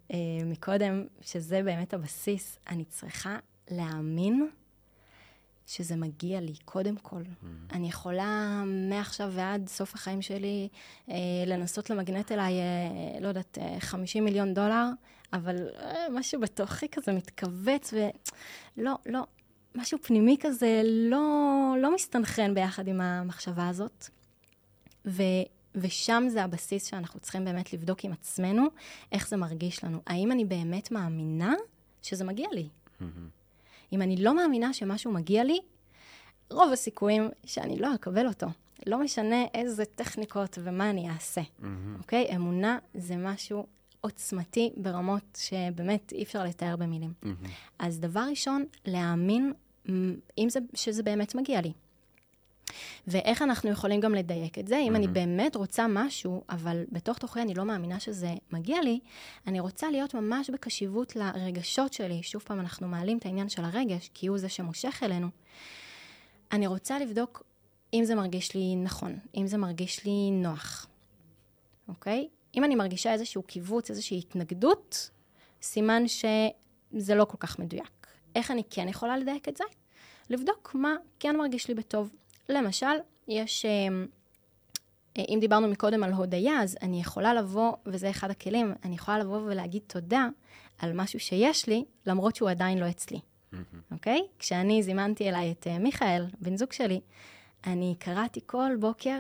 מקודם, שזה באמת הבסיס, אני צריכה להאמין שזה מגיע לי, קודם כל. Mm-hmm. אני יכולה מעכשיו ועד סוף החיים שלי אה, לנסות למגנט אליי, אה, לא יודעת, אה, חמישים מיליון דולר, אבל אה, משהו בתוכי כזה מתכווץ, ולא, לא, משהו פנימי כזה לא, לא מסתנכרן ביחד עם המחשבה הזאת. ו, ושם זה הבסיס שאנחנו צריכים באמת לבדוק עם עצמנו, איך זה מרגיש לנו. האם אני באמת מאמינה שזה מגיע לי? Mm-hmm. אם אני לא מאמינה שמשהו מגיע לי, רוב הסיכויים שאני לא אקבל אותו. לא משנה איזה טכניקות ומה אני אעשה. Mm-hmm. אוקיי? אמונה זה משהו עוצמתי ברמות שבאמת אי אפשר לתאר במילים. Mm-hmm. אז דבר ראשון, להאמין אם זה, שזה באמת מגיע לי. ואיך אנחנו יכולים גם לדייק את זה? אם mm-hmm. אני באמת רוצה משהו, אבל בתוך תוכי אני לא מאמינה שזה מגיע לי, אני רוצה להיות ממש בקשיבות לרגשות שלי. שוב פעם, אנחנו מעלים את העניין של הרגש, כי הוא זה שמושך אלינו. אני רוצה לבדוק אם זה מרגיש לי נכון, אם זה מרגיש לי נוח. אוקיי? אם אני מרגישה איזשהו קיבוץ, איזושהי התנגדות, סימן שזה לא כל כך מדויק. איך אני כן יכולה לדייק את זה? לבדוק מה כן מרגיש לי בטוב. למשל, יש, אם דיברנו מקודם על הודיה, אז אני יכולה לבוא, וזה אחד הכלים, אני יכולה לבוא ולהגיד תודה על משהו שיש לי, למרות שהוא עדיין לא אצלי. אוקיי? כשאני זימנתי אליי את מיכאל, בן זוג שלי, אני קראתי כל בוקר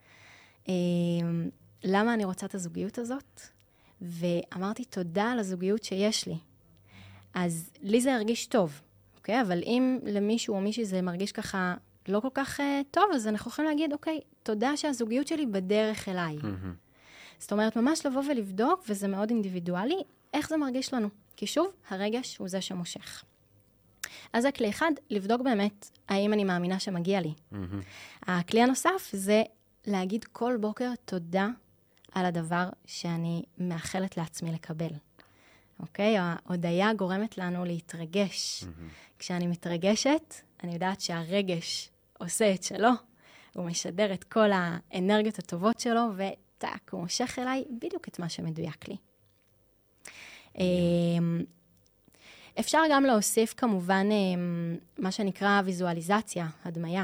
למה אני רוצה את הזוגיות הזאת, ואמרתי תודה על הזוגיות שיש לי. אז לי זה הרגיש טוב, אוקיי? אבל אם למישהו או מישהי זה מרגיש ככה לא כל כך uh, טוב, אז אנחנו יכולים להגיד, אוקיי, תודה שהזוגיות שלי בדרך אליי. Mm-hmm. זאת אומרת, ממש לבוא ולבדוק, וזה מאוד אינדיבידואלי, איך זה מרגיש לנו. כי שוב, הרגש הוא זה שמושך. אז הכלי אחד, לבדוק באמת האם אני מאמינה שמגיע לי. Mm-hmm. הכלי הנוסף זה להגיד כל בוקר תודה על הדבר שאני מאחלת לעצמי לקבל. אוקיי? ההודיה גורמת לנו להתרגש. Mm-hmm. כשאני מתרגשת, אני יודעת שהרגש עושה את שלו, הוא משדר את כל האנרגיות הטובות שלו, וטק, הוא מושך אליי בדיוק את מה שמדויק לי. Mm-hmm. אפשר גם להוסיף כמובן מה שנקרא ויזואליזציה, הדמיה.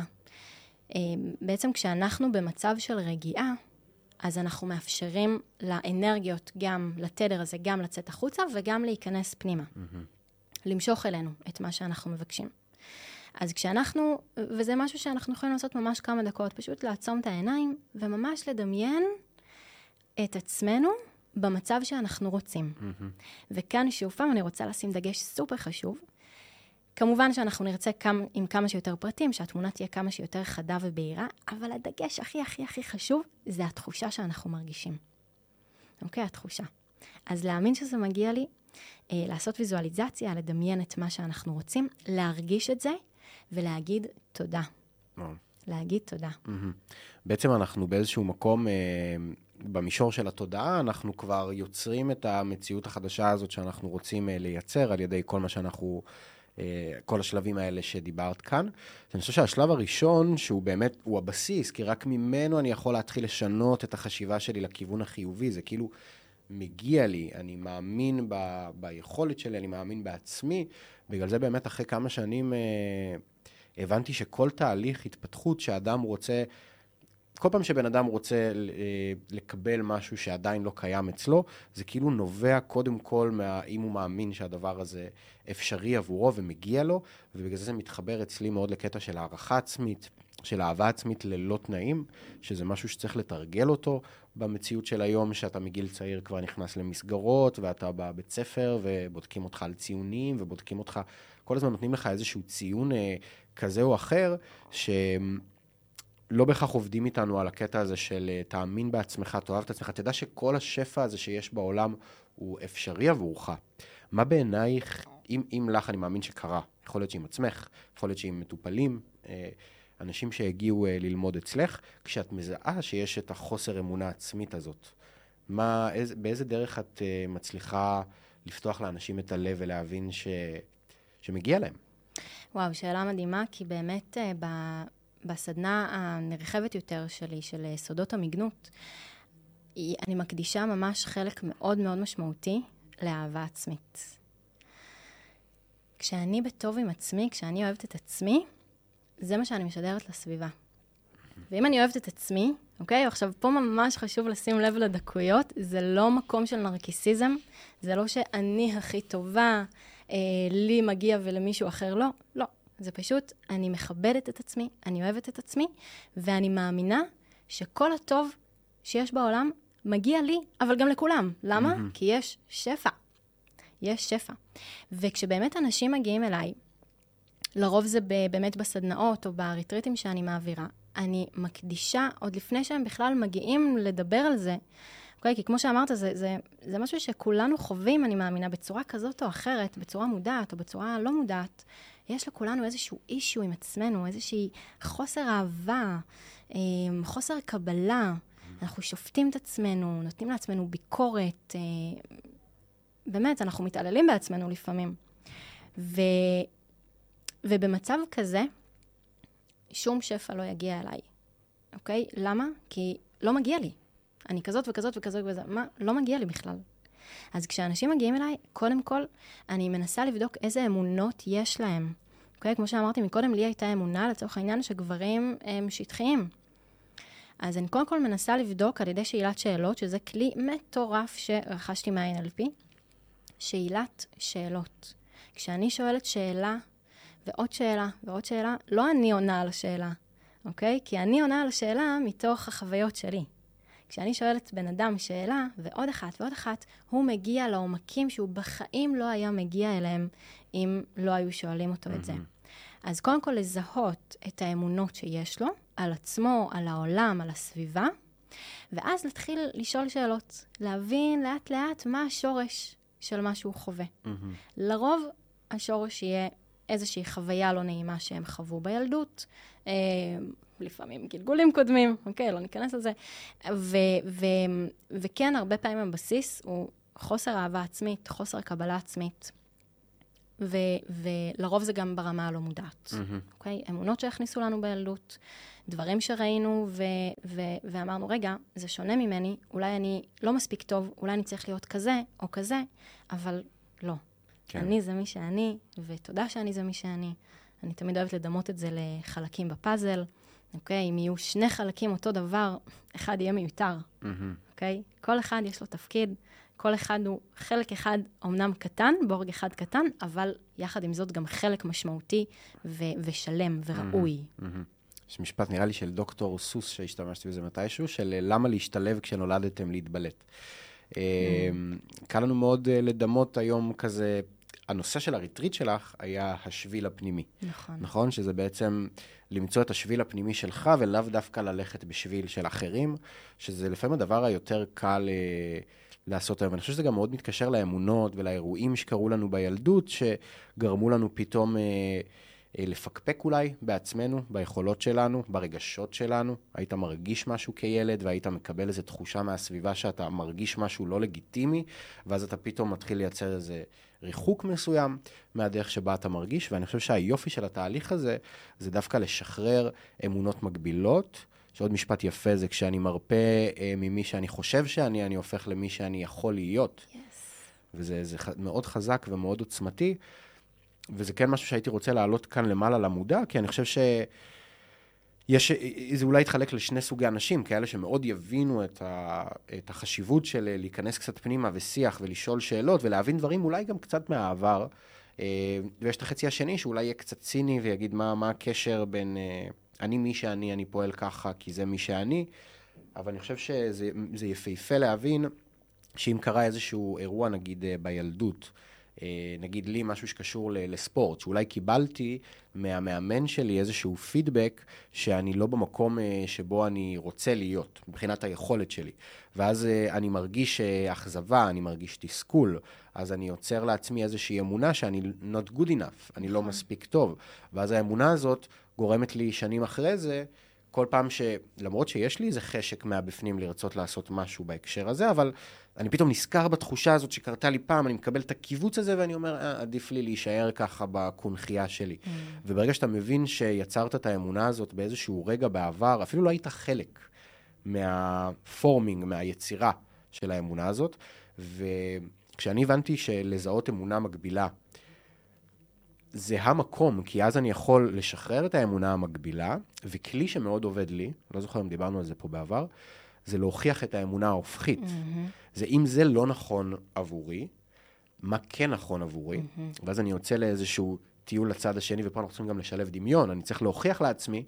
בעצם כשאנחנו במצב של רגיעה, אז אנחנו מאפשרים לאנרגיות גם לתדר הזה, גם לצאת החוצה וגם להיכנס פנימה. Mm-hmm. למשוך אלינו את מה שאנחנו מבקשים. אז כשאנחנו, וזה משהו שאנחנו יכולים לעשות ממש כמה דקות, פשוט לעצום את העיניים וממש לדמיין את עצמנו במצב שאנחנו רוצים. Mm-hmm. וכאן שוב פעם אני רוצה לשים דגש סופר חשוב. כמובן שאנחנו נרצה כמה, עם כמה שיותר פרטים, שהתמונה תהיה כמה שיותר חדה ובהירה, אבל הדגש הכי הכי הכי חשוב זה התחושה שאנחנו מרגישים. אוקיי, התחושה. אז להאמין שזה מגיע לי, אה, לעשות ויזואליזציה, לדמיין את מה שאנחנו רוצים, להרגיש את זה ולהגיד תודה. Oh. להגיד תודה. Mm-hmm. בעצם אנחנו באיזשהו מקום, אה, במישור של התודעה, אנחנו כבר יוצרים את המציאות החדשה הזאת שאנחנו רוצים אה, לייצר על ידי כל מה שאנחנו... כל השלבים האלה שדיברת כאן. אני חושב שהשלב הראשון, שהוא באמת, הוא הבסיס, כי רק ממנו אני יכול להתחיל לשנות את החשיבה שלי לכיוון החיובי. זה כאילו מגיע לי, אני מאמין ב, ביכולת שלי, אני מאמין בעצמי. בגלל זה באמת אחרי כמה שנים אה, הבנתי שכל תהליך התפתחות שאדם רוצה, כל פעם שבן אדם רוצה לקבל משהו שעדיין לא קיים אצלו, זה כאילו נובע קודם כל מה, אם הוא מאמין שהדבר הזה אפשרי עבורו ומגיע לו, ובגלל זה זה מתחבר אצלי מאוד לקטע של הערכה עצמית, של אהבה עצמית ללא תנאים, שזה משהו שצריך לתרגל אותו במציאות של היום, שאתה מגיל צעיר כבר נכנס למסגרות, ואתה בבית ספר ובודקים אותך על ציונים, ובודקים אותך, כל הזמן נותנים לך איזשהו ציון אה, כזה או אחר, ש... לא בהכרח עובדים איתנו על הקטע הזה של תאמין בעצמך, תאהב את עצמך, תדע שכל השפע הזה שיש בעולם הוא אפשרי עבורך. מה בעינייך, אם, אם לך אני מאמין שקרה, יכול להיות שעם עצמך, יכול להיות שעם מטופלים, אנשים שהגיעו ללמוד אצלך, כשאת מזהה שיש את החוסר אמונה עצמית הזאת, מה, איזה, באיזה דרך את מצליחה לפתוח לאנשים את הלב ולהבין ש, שמגיע להם? וואו, שאלה מדהימה, כי באמת ב... בסדנה הנרחבת יותר שלי, של סודות המגנות, אני מקדישה ממש חלק מאוד מאוד משמעותי לאהבה עצמית. כשאני בטוב עם עצמי, כשאני אוהבת את עצמי, זה מה שאני משדרת לסביבה. ואם אני אוהבת את עצמי, אוקיי? עכשיו, פה ממש חשוב לשים לב לדקויות, זה לא מקום של נרקיסיזם, זה לא שאני הכי טובה, אה, לי מגיע ולמישהו אחר לא, לא. זה פשוט, אני מכבדת את עצמי, אני אוהבת את עצמי, ואני מאמינה שכל הטוב שיש בעולם מגיע לי, אבל גם לכולם. למה? Mm-hmm. כי יש שפע. יש שפע. וכשבאמת אנשים מגיעים אליי, לרוב זה באמת בסדנאות או בריטריטים שאני מעבירה, אני מקדישה, עוד לפני שהם בכלל מגיעים לדבר על זה, אוקיי? כי כמו שאמרת, זה, זה, זה משהו שכולנו חווים, אני מאמינה, בצורה כזאת או אחרת, בצורה מודעת או בצורה לא מודעת. יש לכולנו איזשהו אישו עם עצמנו, איזושהי חוסר אהבה, חוסר קבלה. אנחנו שופטים את עצמנו, נותנים לעצמנו ביקורת. באמת, אנחנו מתעללים בעצמנו לפעמים. ו... ובמצב כזה, שום שפע לא יגיע אליי. אוקיי? למה? כי לא מגיע לי. אני כזאת וכזאת וכזאת וכזאת. מה? לא מגיע לי בכלל. אז כשאנשים מגיעים אליי, קודם כל, אני מנסה לבדוק איזה אמונות יש להם. אוקיי? כמו שאמרתי, מקודם לי הייתה אמונה, לצורך העניין, שגברים הם שטחיים. אז אני קודם כל מנסה לבדוק על ידי שאלת שאלות, שזה כלי מטורף שרכשתי מה-אן אל פי, שאלת שאלות. כשאני שואלת שאלה, ועוד שאלה, ועוד שאלה, לא אני עונה על השאלה, אוקיי? כי אני עונה על השאלה מתוך החוויות שלי. כשאני שואלת בן אדם שאלה, ועוד אחת ועוד אחת, הוא מגיע לעומקים שהוא בחיים לא היה מגיע אליהם, אם לא היו שואלים אותו את זה. אז קודם כל לזהות את האמונות שיש לו, על עצמו, על העולם, על הסביבה, ואז להתחיל לשאול שאלות, להבין לאט לאט מה השורש של מה שהוא חווה. לרוב השורש יהיה איזושהי חוויה לא נעימה שהם חוו בילדות, אה, לפעמים גלגולים קודמים, אוקיי, לא ניכנס לזה. ו- ו- וכן, הרבה פעמים הבסיס הוא חוסר אהבה עצמית, חוסר קבלה עצמית, ו- ולרוב זה גם ברמה הלא מודעת. Mm-hmm. אוקיי? אמונות שהכניסו לנו בילדות, דברים שראינו ו- ו- ואמרנו, רגע, זה שונה ממני, אולי אני לא מספיק טוב, אולי אני צריך להיות כזה או כזה, אבל לא. כן. אני זה מי שאני, ותודה שאני זה מי שאני. אני תמיד אוהבת לדמות את זה לחלקים בפאזל. אוקיי? אם יהיו שני חלקים אותו דבר, אחד יהיה מיותר. Mm-hmm. אוקיי? כל אחד יש לו תפקיד, כל אחד הוא חלק אחד אומנם קטן, בורג אחד קטן, אבל יחד עם זאת גם חלק משמעותי ו- ושלם וראוי. Mm-hmm. Mm-hmm. יש משפט נראה לי של דוקטור סוס שהשתמשתי בזה מתישהו, של למה להשתלב כשנולדתם להתבלט. Mm-hmm. קל לנו מאוד לדמות היום כזה, הנושא של הריטריט שלך היה השביל הפנימי. נכון. נכון? שזה בעצם למצוא את השביל הפנימי שלך, ולאו דווקא ללכת בשביל של אחרים, שזה לפעמים הדבר היותר קל אה, לעשות היום. אני חושב שזה גם מאוד מתקשר לאמונות ולאירועים שקרו לנו בילדות, שגרמו לנו פתאום אה, אה, לפקפק אולי בעצמנו, ביכולות שלנו, ברגשות שלנו. היית מרגיש משהו כילד, והיית מקבל איזו תחושה מהסביבה שאתה מרגיש משהו לא לגיטימי, ואז אתה פתאום מתחיל לייצר איזה ריחוק מסוים מהדרך שבה אתה מרגיש, ואני חושב שהיופי של התהליך הזה, זה דווקא לשחרר אמונות מגבילות, שעוד משפט יפה זה כשאני מרפא אה, ממי שאני חושב שאני, אני הופך למי שאני יכול להיות. Yes. וזה זה ח, מאוד חזק ומאוד עוצמתי, וזה כן משהו שהייתי רוצה להעלות כאן למעלה למודע, כי אני חושב ש... יש, זה אולי יתחלק לשני סוגי אנשים, כאלה שמאוד יבינו את, ה, את החשיבות של להיכנס קצת פנימה ושיח ולשאול שאלות ולהבין דברים אולי גם קצת מהעבר. ויש את החצי השני שאולי יהיה קצת ציני ויגיד מה, מה הקשר בין אני מי שאני, אני פועל ככה כי זה מי שאני. אבל אני חושב שזה זה יפהפה להבין שאם קרה איזשהו אירוע נגיד בילדות, נגיד לי משהו שקשור לספורט, שאולי קיבלתי מהמאמן שלי איזשהו פידבק שאני לא במקום שבו אני רוצה להיות, מבחינת היכולת שלי. ואז אני מרגיש אכזבה, אני מרגיש תסכול, אז אני יוצר לעצמי איזושהי אמונה שאני not good enough, אני לא מספיק טוב. ואז האמונה הזאת גורמת לי שנים אחרי זה, כל פעם שלמרות שיש לי איזה חשק מהבפנים לרצות לעשות משהו בהקשר הזה, אבל אני פתאום נזכר בתחושה הזאת שקרתה לי פעם, אני מקבל את הקיבוץ הזה ואני אומר, אה, עדיף לי להישאר ככה בקונחייה שלי. Mm. וברגע שאתה מבין שיצרת את האמונה הזאת באיזשהו רגע בעבר, אפילו לא היית חלק מהפורמינג, מהיצירה של האמונה הזאת, וכשאני הבנתי שלזהות אמונה מגבילה, זה המקום, כי אז אני יכול לשחרר את האמונה המקבילה, וכלי שמאוד עובד לי, לא זוכר אם דיברנו על זה פה בעבר, זה להוכיח את האמונה ההופכית. Mm-hmm. זה אם זה לא נכון עבורי, מה כן נכון עבורי, mm-hmm. ואז אני יוצא לאיזשהו טיול לצד השני, ופה אנחנו צריכים גם לשלב דמיון, אני צריך להוכיח לעצמי,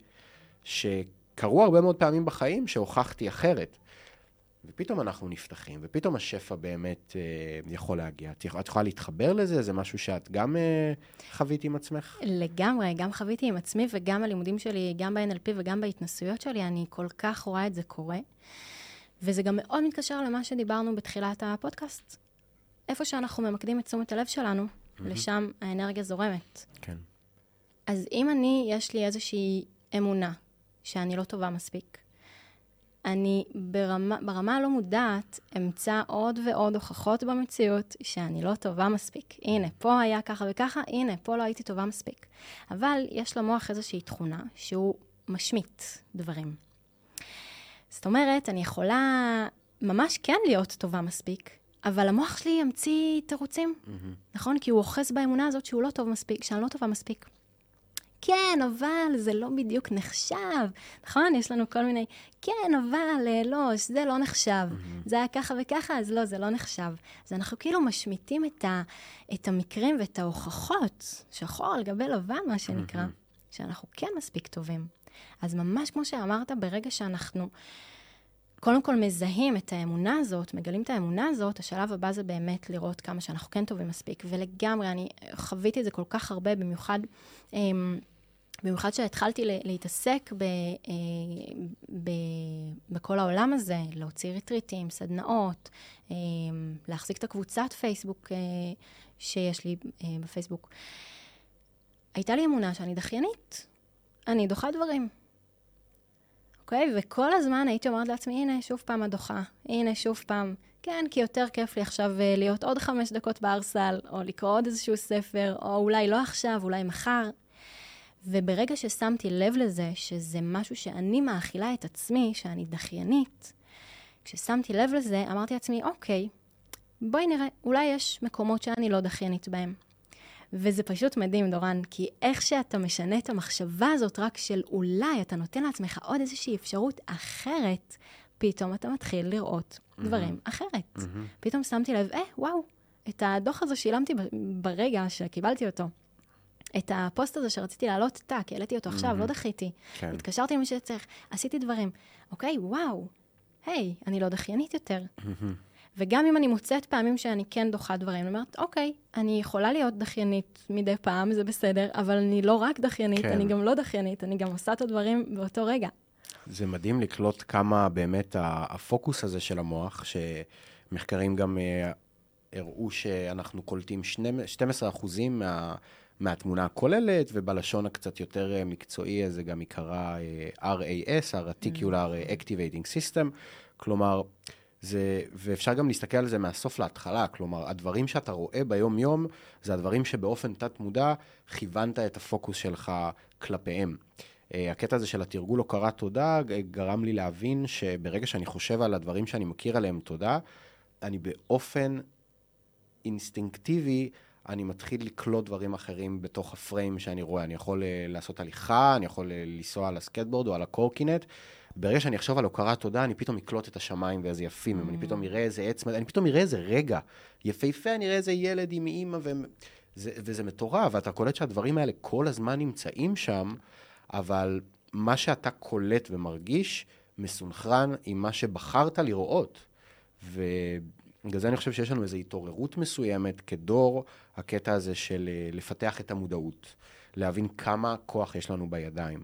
שקרו הרבה מאוד פעמים בחיים שהוכחתי אחרת. ופתאום אנחנו נפתחים, ופתאום השפע באמת אה, יכול להגיע. את, את יכולה להתחבר לזה? זה משהו שאת גם אה, חווית עם עצמך? לגמרי, גם חוויתי עם עצמי, וגם הלימודים שלי, גם ב-אן אל פי וגם בהתנסויות שלי, אני כל כך רואה את זה קורה. וזה גם מאוד מתקשר למה שדיברנו בתחילת הפודקאסט. איפה שאנחנו ממקדים את תשומת הלב שלנו, mm-hmm. לשם האנרגיה זורמת. כן. אז אם אני, יש לי איזושהי אמונה שאני לא טובה מספיק, אני ברמה, ברמה הלא מודעת אמצא עוד ועוד הוכחות במציאות שאני לא טובה מספיק. הנה, פה היה ככה וככה, הנה, פה לא הייתי טובה מספיק. אבל יש למוח איזושהי תכונה שהוא משמיט דברים. זאת אומרת, אני יכולה ממש כן להיות טובה מספיק, אבל המוח שלי ימציא תירוצים, mm-hmm. נכון? כי הוא אוחז באמונה הזאת שהוא לא טוב מספיק, שאני לא טובה מספיק. כן, אבל זה לא בדיוק נחשב, נכון? יש לנו כל מיני, כן, אבל לא, זה לא נחשב. Mm-hmm. זה היה ככה וככה, אז לא, זה לא נחשב. אז אנחנו כאילו משמיטים את, ה, את המקרים ואת ההוכחות, שחור על גבי לבן, מה שנקרא, mm-hmm. שאנחנו כן מספיק טובים. אז ממש כמו שאמרת, ברגע שאנחנו קודם כל מזהים את האמונה הזאת, מגלים את האמונה הזאת, השלב הבא זה באמת לראות כמה שאנחנו כן טובים מספיק. ולגמרי, אני חוויתי את זה כל כך הרבה, במיוחד, במיוחד שהתחלתי להתעסק ב, ב, בכל העולם הזה, להוציא ריטריטים, סדנאות, להחזיק את הקבוצת פייסבוק שיש לי בפייסבוק. הייתה לי אמונה שאני דחיינית. אני דוחה דברים. אוקיי? וכל הזמן הייתי אומרת לעצמי, הנה, שוב פעם הדוחה. הנה, שוב פעם. כן, כי יותר כיף לי עכשיו להיות עוד חמש דקות בארסל, או לקרוא עוד איזשהו ספר, או אולי לא עכשיו, אולי מחר. וברגע ששמתי לב לזה, שזה משהו שאני מאכילה את עצמי, שאני דחיינית, כששמתי לב לזה, אמרתי לעצמי, אוקיי, בואי נראה, אולי יש מקומות שאני לא דחיינית בהם. וזה פשוט מדהים, דורן, כי איך שאתה משנה את המחשבה הזאת רק של אולי, אתה נותן לעצמך עוד איזושהי אפשרות אחרת, פתאום אתה מתחיל לראות mm-hmm. דברים אחרת. Mm-hmm. פתאום שמתי לב, אה, וואו, את הדוח הזה שילמתי ברגע שקיבלתי אותו. את הפוסט הזה שרציתי להעלות, טק, העליתי אותו עכשיו, mm-hmm. לא דחיתי. כן. התקשרתי עם מי שצריך, עשיתי דברים. אוקיי, וואו, היי, אני לא דחיינית יותר. Mm-hmm. וגם אם אני מוצאת פעמים שאני כן דוחה דברים, אני אומרת, אוקיי, אני יכולה להיות דחיינית מדי פעם, זה בסדר, אבל אני לא רק דחיינית, כן. אני גם לא דחיינית, אני גם עושה את הדברים באותו רגע. זה מדהים לקלוט כמה באמת הפוקוס הזה של המוח, שמחקרים גם הראו שאנחנו קולטים שנים עשר אחוזים מה, מהתמונה הכוללת, ובלשון הקצת יותר מקצועי, זה גם יקרא אר איי אס, Reticular Activating System, כלומר, זה, ואפשר גם להסתכל על זה מהסוף להתחלה, כלומר, הדברים שאתה רואה ביום-יום, זה הדברים שבאופן תת-מודע כיוונת את הפוקוס שלך כלפיהם. הקטע הזה של התרגול הוקרת תודה גרם לי להבין שברגע שאני חושב על הדברים שאני מכיר עליהם תודה, אני באופן אינסטינקטיבי, אני מתחיל לקלוט דברים אחרים בתוך הפריים שאני רואה. אני יכול לעשות הליכה, אני יכול לנסוע על הסקטבורד או על הקורקינט, ברגע שאני אחשוב על הוקרת תודה, אני פתאום אקלוט את השמיים ואיזה יפים, mm. אני פתאום אראה איזה עץ, אני פתאום אראה איזה רגע יפהפה, אני אראה איזה ילד עם אימא, וזה, וזה מטורף, ואתה קולט שהדברים האלה כל הזמן נמצאים שם, אבל מה שאתה קולט ומרגיש, מסונכרן עם מה שבחרת לראות, ובגלל זה אני חושב שיש לנו איזו התעוררות מסוימת, כדור הקטע הזה של לפתח את המודעות, להבין כמה כוח יש לנו בידיים.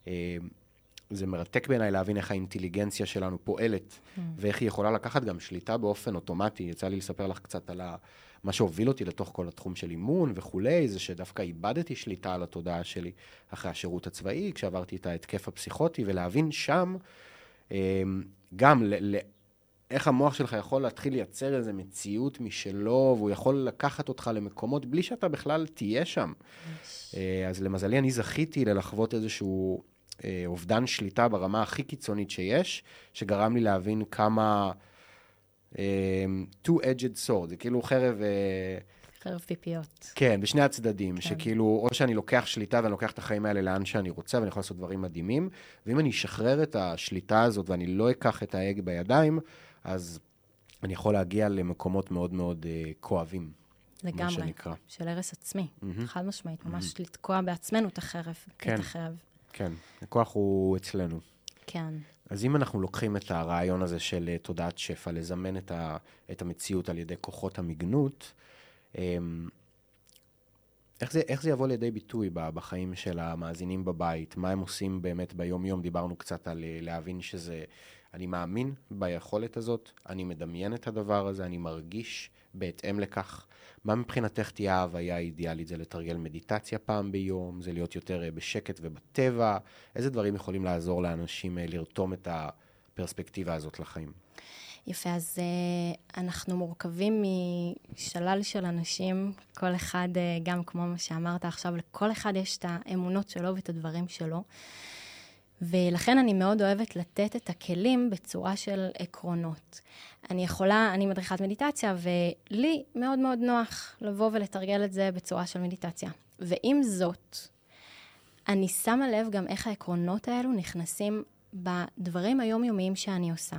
זה מרתק בעיניי להבין איך האינטליגנציה שלנו פועלת, mm. ואיך היא יכולה לקחת גם שליטה באופן אוטומטי. יצא לי לספר לך קצת על מה שהוביל אותי לתוך כל התחום של אימון וכולי, זה שדווקא איבדתי שליטה על התודעה שלי אחרי השירות הצבאי, כשעברתי את ההתקף הפסיכוטי, ולהבין שם גם ל- ל- איך המוח שלך יכול להתחיל לייצר איזו מציאות משלו, והוא יכול לקחת אותך למקומות בלי שאתה בכלל תהיה שם. Yes. אז למזלי אני זכיתי ללחוות איזשהו אובדן שליטה ברמה הכי קיצונית שיש, שגרם לי להבין כמה uh, two-edged sword, זה כאילו חרב, uh, חרב פיפיות. כן, בשני הצדדים, שכאילו, או שאני לוקח שליטה ואני לוקח את החיים האלה לאן שאני רוצה, ואני יכול לעשות דברים מדהימים, ואם אני אשחרר את השליטה הזאת ואני לא אקח את ההגה בידיים, אז אני יכול להגיע למקומות מאוד מאוד uh, כואבים. לגמרי, של הרס עצמי, mm-hmm. חד משמעית, ממש mm-hmm. לתקוע בעצמנו את החרב, כן, את החרב. כן, הכוח הוא אצלנו. כן. אז אם אנחנו לוקחים את הרעיון הזה של uh, תודעת שפע, לזמן את, ה, את המציאות על ידי כוחות המגנות, um, איך זה, איך זה יבוא לידי ביטוי בחיים של המאזינים בבית? מה הם עושים באמת ביום-יום? דיברנו קצת על להבין שזה, אני מאמין ביכולת הזאת, אני מדמיין את הדבר הזה, אני מרגיש בהתאם לכך. מה מבחינתך תהיה ההוויה האידיאלית? זה לתרגל מדיטציה פעם ביום, זה להיות יותר בשקט ובטבע? איזה דברים יכולים לעזור לאנשים לרתום את הפרספקטיבה הזאת לחיים? יפה, אז uh, אנחנו מורכבים משלל של אנשים, כל אחד, uh, גם כמו מה שאמרת עכשיו, לכל אחד יש את האמונות שלו ואת הדברים שלו, ולכן אני מאוד אוהבת לתת את הכלים בצורה של עקרונות. אני יכולה, אני מדריכת מדיטציה, ולי מאוד מאוד נוח לבוא ולתרגל את זה בצורה של מדיטציה. ועם זאת, אני שמה לב גם איך העקרונות האלו נכנסים בדברים היומיומיים שאני עושה.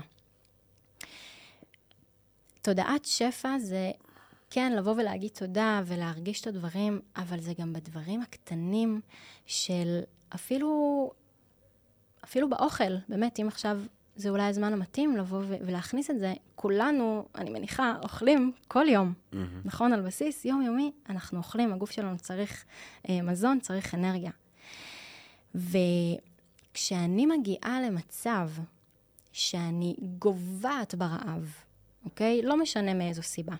תודעת שפע זה כן לבוא ולהגיד תודה ולהרגיש את הדברים, אבל זה גם בדברים הקטנים של אפילו, אפילו באוכל. באמת, אם עכשיו זה אולי הזמן המתאים לבוא ולהכניס את זה, כולנו, אני מניחה, אוכלים כל יום. Mm-hmm. נכון? על בסיס יומיומי אנחנו אוכלים, הגוף שלנו צריך אה, מזון, צריך אנרגיה. וכשאני מגיעה למצב שאני גובעת ברעב, אוקיי? לא משנה מאיזו סיבה.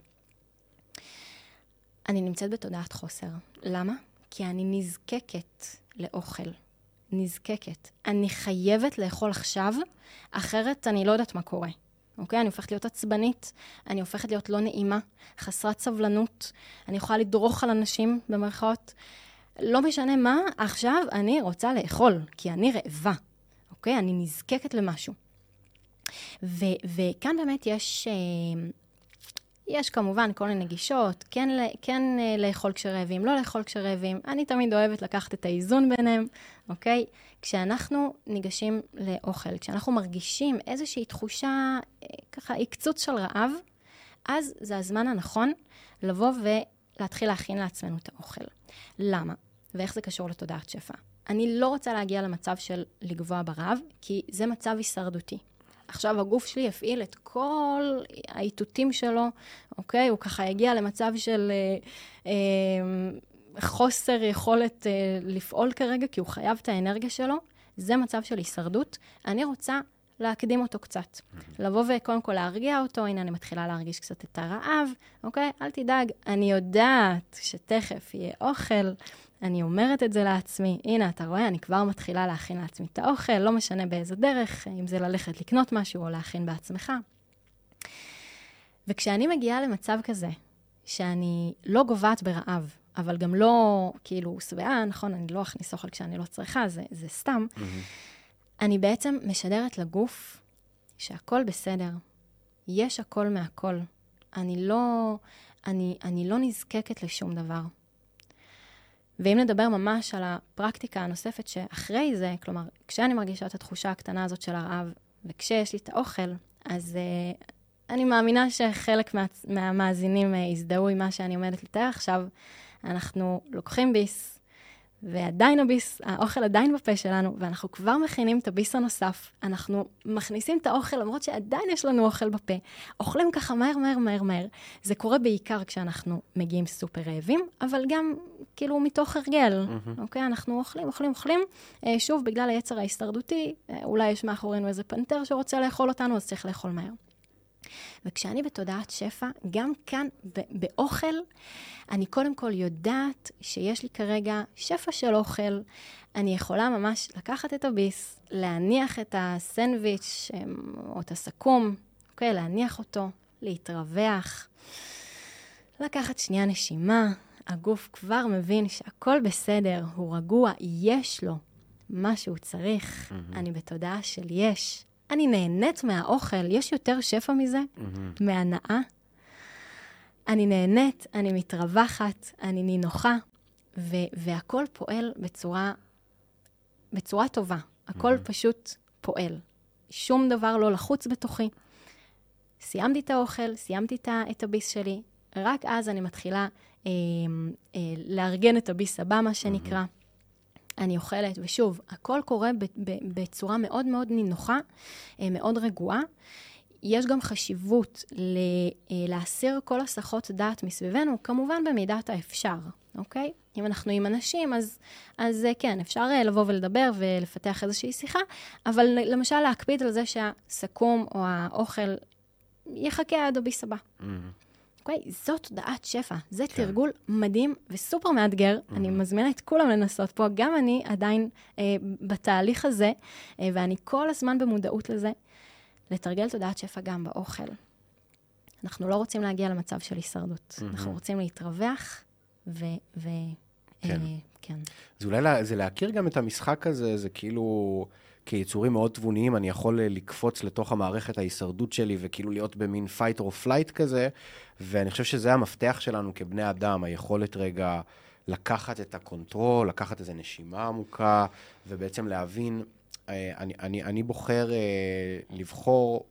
אני נמצאת בתודעת חוסר. למה? כי אני נזקקת לאוכל. נזקקת. אני חייבת לאכול עכשיו, אחרת אני לא יודעת מה קורה. אוקיי? אני הופכת להיות עצבנית, אני הופכת להיות לא נעימה, חסרת סבלנות, אני יכולה לדרוך על אנשים במרכאות. לא משנה מה, עכשיו אני רוצה לאכול, כי אני רעבה. אוקיי? אני נזקקת למשהו. ו- וכאן באמת יש, יש כמובן כל מיני גישות, כן, כן לאכול כשרעבים, לא לאכול כשרעבים. אני תמיד אוהבת לקחת את האיזון ביניהם, אוקיי? כשאנחנו ניגשים לאוכל, כשאנחנו מרגישים איזושהי תחושה, ככה, עקצוץ של רעב, אז זה הזמן הנכון לבוא ולהתחיל להכין לעצמנו את האוכל. למה? ואיך זה קשור לתודעת שפע? אני לא רוצה להגיע למצב של לגבוע ברעב, כי זה מצב הישרדותי. עכשיו הגוף שלי יפעיל את כל האיתותים שלו, אוקיי? הוא ככה יגיע למצב של אה, אה, חוסר יכולת אה, לפעול כרגע, כי הוא חייב את האנרגיה שלו. זה מצב של הישרדות. אני רוצה להקדים אותו קצת. לבוא וקודם כל להרגיע אותו, הנה אני מתחילה להרגיש קצת את הרעב, אוקיי? אל תדאג, אני יודעת שתכף יהיה אוכל, אני אומרת את זה לעצמי, הנה אתה רואה, אני כבר מתחילה להכין לעצמי את האוכל, לא משנה באיזה דרך, אם זה ללכת לקנות משהו או להכין בעצמך. וכשאני מגיעה למצב כזה, שאני לא גובעת ברעב, אבל גם לא כאילו שבעה, נכון, אני לא אכניס אוכל כשאני לא צריכה, זה, זה סתם, mm-hmm. אני בעצם משדרת לגוף שהכל בסדר, יש הכל מהכל. אני לא, אני, אני לא נזקקת לשום דבר. ואם נדבר ממש על הפרקטיקה הנוספת שאחרי זה, כלומר, כשאני מרגישה את התחושה הקטנה הזאת של הרעב, וכשיש לי את האוכל, אז uh, אני מאמינה שחלק מה, מהמאזינים uh, יזדהו עם מה שאני עומדת לתאר עכשיו. אנחנו לוקחים ביס, ועדיין הביס, האוכל עדיין בפה שלנו, ואנחנו כבר מכינים את הביס הנוסף. אנחנו מכניסים את האוכל, למרות שעדיין יש לנו אוכל בפה. אוכלים ככה מהר, מהר, מהר, מהר. זה קורה בעיקר כשאנחנו מגיעים סופר רעבים, אבל גם כאילו מתוך הרגל. Mm-hmm. אוקיי? אנחנו אוכלים, אוכלים, אוכלים. אה, שוב, בגלל היצר ההישרדותי, אה, אולי יש מאחורינו איזה פנתר שרוצה לאכול אותנו, אז צריך לאכול מהר. וכשאני בתודעת שפע, גם כאן באוכל, אני קודם כל יודעת שיש לי כרגע שפע של אוכל. אני יכולה ממש לקחת את הביס, להניח את הסנדוויץ' או את הסכו"ם, אוקיי, להניח אותו, להתרווח, לקחת שנייה נשימה. הגוף כבר מבין שהכל בסדר, הוא רגוע, יש לו מה שהוא צריך. Mm-hmm. אני בתודעה של יש. אני נהנית מהאוכל, יש יותר שפע מזה, mm-hmm. מהנאה. אני אני נהנית, אני מתרווחת, אני נינוחה, ו- והכל פועל בצורה, בצורה טובה. הכל mm-hmm. פשוט פועל. שום דבר לא לחוץ בתוכי. סיימתי את האוכל, סיימתי את הביס שלי, רק אז אני מתחילה אה, אה, לארגן את הביס הבא, מה שנקרא. Mm-hmm. אני אוכלת, ושוב, הכל קורה ב- ב- בצורה מאוד מאוד נינוחה, אה, מאוד רגועה. יש גם חשיבות ל- אה, להסיר כל הסחות דעת מסביבנו, כמובן במידת האפשר, אוקיי? אם אנחנו עם אנשים, אז, אז כן, אפשר לבוא ולדבר ולפתח איזושהי שיחה, אבל למשל להקפיד על זה שהסכום או האוכל יחכה עד הביס הבא. Mm-hmm. אוקיי? זאת תודעת שפע. זה כן. תרגול מדהים וסופר מאתגר. Mm-hmm. אני מזמינה את כולם לנסות פה. גם אני עדיין אה, בתהליך הזה, אה, ואני כל הזמן במודעות לזה, לתרגל תודעת שפע גם באוכל. אנחנו לא רוצים להגיע למצב של הישרדות. Mm-hmm. אנחנו רוצים להתרווח, ו... ו כן. אה, כן. זה אולי לה, זה להכיר גם את המשחק הזה, זה כאילו... כיצורים מאוד תבוניים, אני יכול לקפוץ לתוך המערכת ההישרדות שלי, וכאילו להיות במין fight or flight כזה, ואני חושב שזה המפתח שלנו כבני אדם, היכולת רגע לקחת את הקונטרול, לקחת איזו נשימה עמוקה, ובעצם להבין, אני, אני, אני בוחר לבחור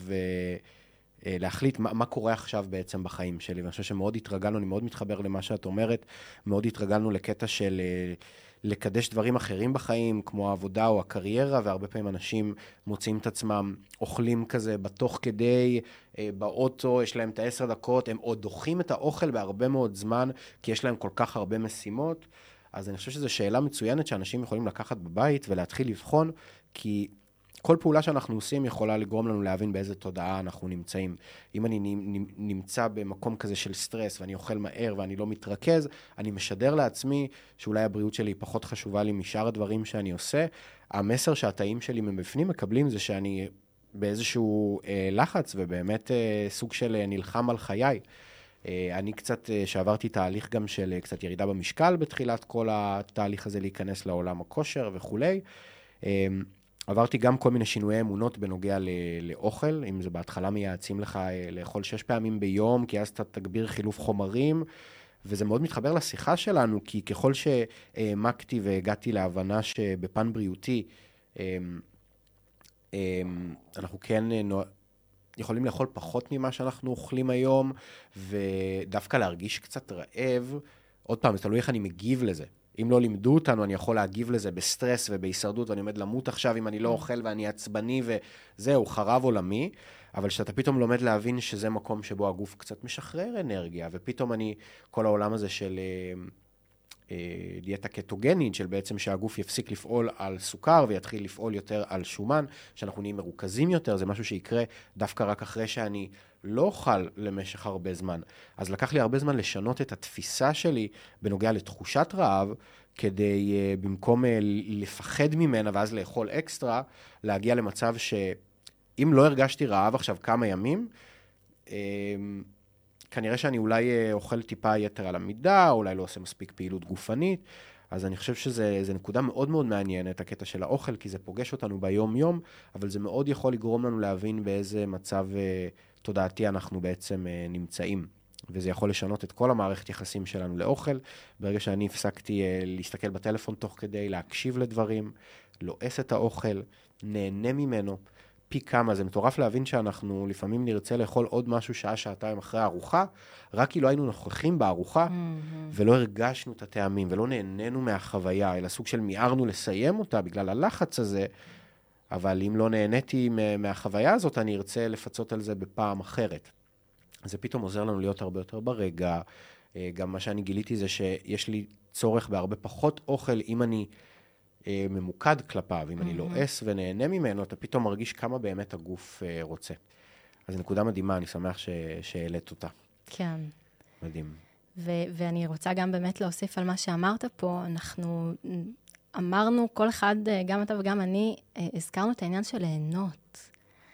ולהחליט מה, מה קורה עכשיו בעצם בחיים שלי, ואני חושב שמאוד התרגלנו, אני מאוד מתחבר למה שאת אומרת, מאוד התרגלנו לקטע של... לקדש דברים אחרים בחיים, כמו העבודה או הקריירה, והרבה פעמים אנשים מוצאים את עצמם, אוכלים כזה בתוך כדי, אה, באוטו, יש להם את העשר דקות, הם עוד דוחים את האוכל בהרבה מאוד זמן, כי יש להם כל כך הרבה משימות. אז אני חושב שזו שאלה מצוינת שאנשים יכולים לקחת בבית ולהתחיל לבחון, כי כל פעולה שאנחנו עושים יכולה לגרום לנו להבין באיזה תודעה אנחנו נמצאים. אם אני נמצא במקום כזה של סטרס, ואני אוכל מהר ואני לא מתרכז, אני משדר לעצמי שאולי הבריאות שלי פחות חשובה לי משאר הדברים שאני עושה. המסר שהתאים שלי מבפנים מקבלים זה שאני באיזשהו אה, לחץ, ובאמת אה, סוג של אה, נלחם על חיי. אה, אני קצת, אה, שעברתי תהליך גם של אה, קצת ירידה במשקל בתחילת כל התהליך הזה להיכנס לעולם הכושר וכולי. אה, עברתי גם כל מיני שינויי אמונות בנוגע לאוכל, אם זה בהתחלה מייעצים לך לאכול שש פעמים ביום, כי אז אתה תגביר חילוף חומרים, וזה מאוד מתחבר לשיחה שלנו, כי ככל שהעמקתי והגעתי להבנה שבפן בריאותי, אנחנו כן יכולים לאכול פחות ממה שאנחנו אוכלים היום, ודווקא להרגיש קצת רעב. עוד פעם, זה תלוי איך אני מגיב לזה. אם לא לימדו אותנו, אני יכול להגיב לזה בסטרס ובהישרדות, ואני עומד למות עכשיו אם אני לא אוכל ואני עצבני וזהו, חרב עולמי. אבל שאתה פתאום לומד להבין שזה מקום שבו הגוף קצת משחרר אנרגיה, ופתאום אני, כל העולם הזה של אה, אה, דיאטה קטוגנית, של בעצם שהגוף יפסיק לפעול על סוכר ויתחיל לפעול יותר על שומן, שאנחנו נהיים מרוכזים יותר, זה משהו שיקרה דווקא רק אחרי שאני לא אוכל למשך הרבה זמן. אז לקח לי הרבה זמן לשנות את התפיסה שלי בנוגע לתחושת רעב, כדי uh, במקום uh, לפחד ממנה ואז לאכול אקסטרה, להגיע למצב שאם לא הרגשתי רעב עכשיו כמה ימים, uh, כנראה שאני אולי uh, אוכל טיפה יתר על המידה, אולי לא עושה מספיק פעילות גופנית, אז אני חושב שזה נקודה מאוד מאוד מעניינת, הקטע של האוכל, כי זה פוגש אותנו ביום יום, אבל זה מאוד יכול לגרום לנו להבין באיזה מצב uh, תודעתי אנחנו בעצם uh, נמצאים. וזה יכול לשנות את כל המערכת יחסים שלנו לאוכל. ברגע שאני הפסקתי uh, להסתכל בטלפון תוך כדי, להקשיב לדברים, לועס את האוכל, נהנה ממנו, פי כמה. זה מטורף להבין שאנחנו לפעמים נרצה לאכול עוד משהו שעה, שעתיים אחרי הארוחה, רק כי לא היינו נוכחים בארוחה, mm-hmm. ולא הרגשנו את הטעמים, ולא נהנינו מהחוויה, אלא סוג של מיהרנו לסיים אותה בגלל הלחץ הזה, אבל אם לא נהניתי מהחוויה הזאת, אני ארצה לפצות על זה בפעם אחרת. זה פתאום עוזר לנו להיות הרבה יותר ברגע. גם מה שאני גיליתי זה שיש לי צורך בהרבה פחות אוכל, אם אני ממוקד כלפיו, אם mm-hmm. אני לועס ונהנה ממנו, אתה פתאום מרגיש כמה באמת הגוף רוצה. אז זו נקודה מדהימה, אני שמח ש... שהעלית אותה. כן. מדהים. ו- ואני רוצה גם באמת להוסיף על מה שאמרת פה, אנחנו אמרנו, כל אחד, גם אתה וגם אני, הזכרנו את העניין של ליהנות.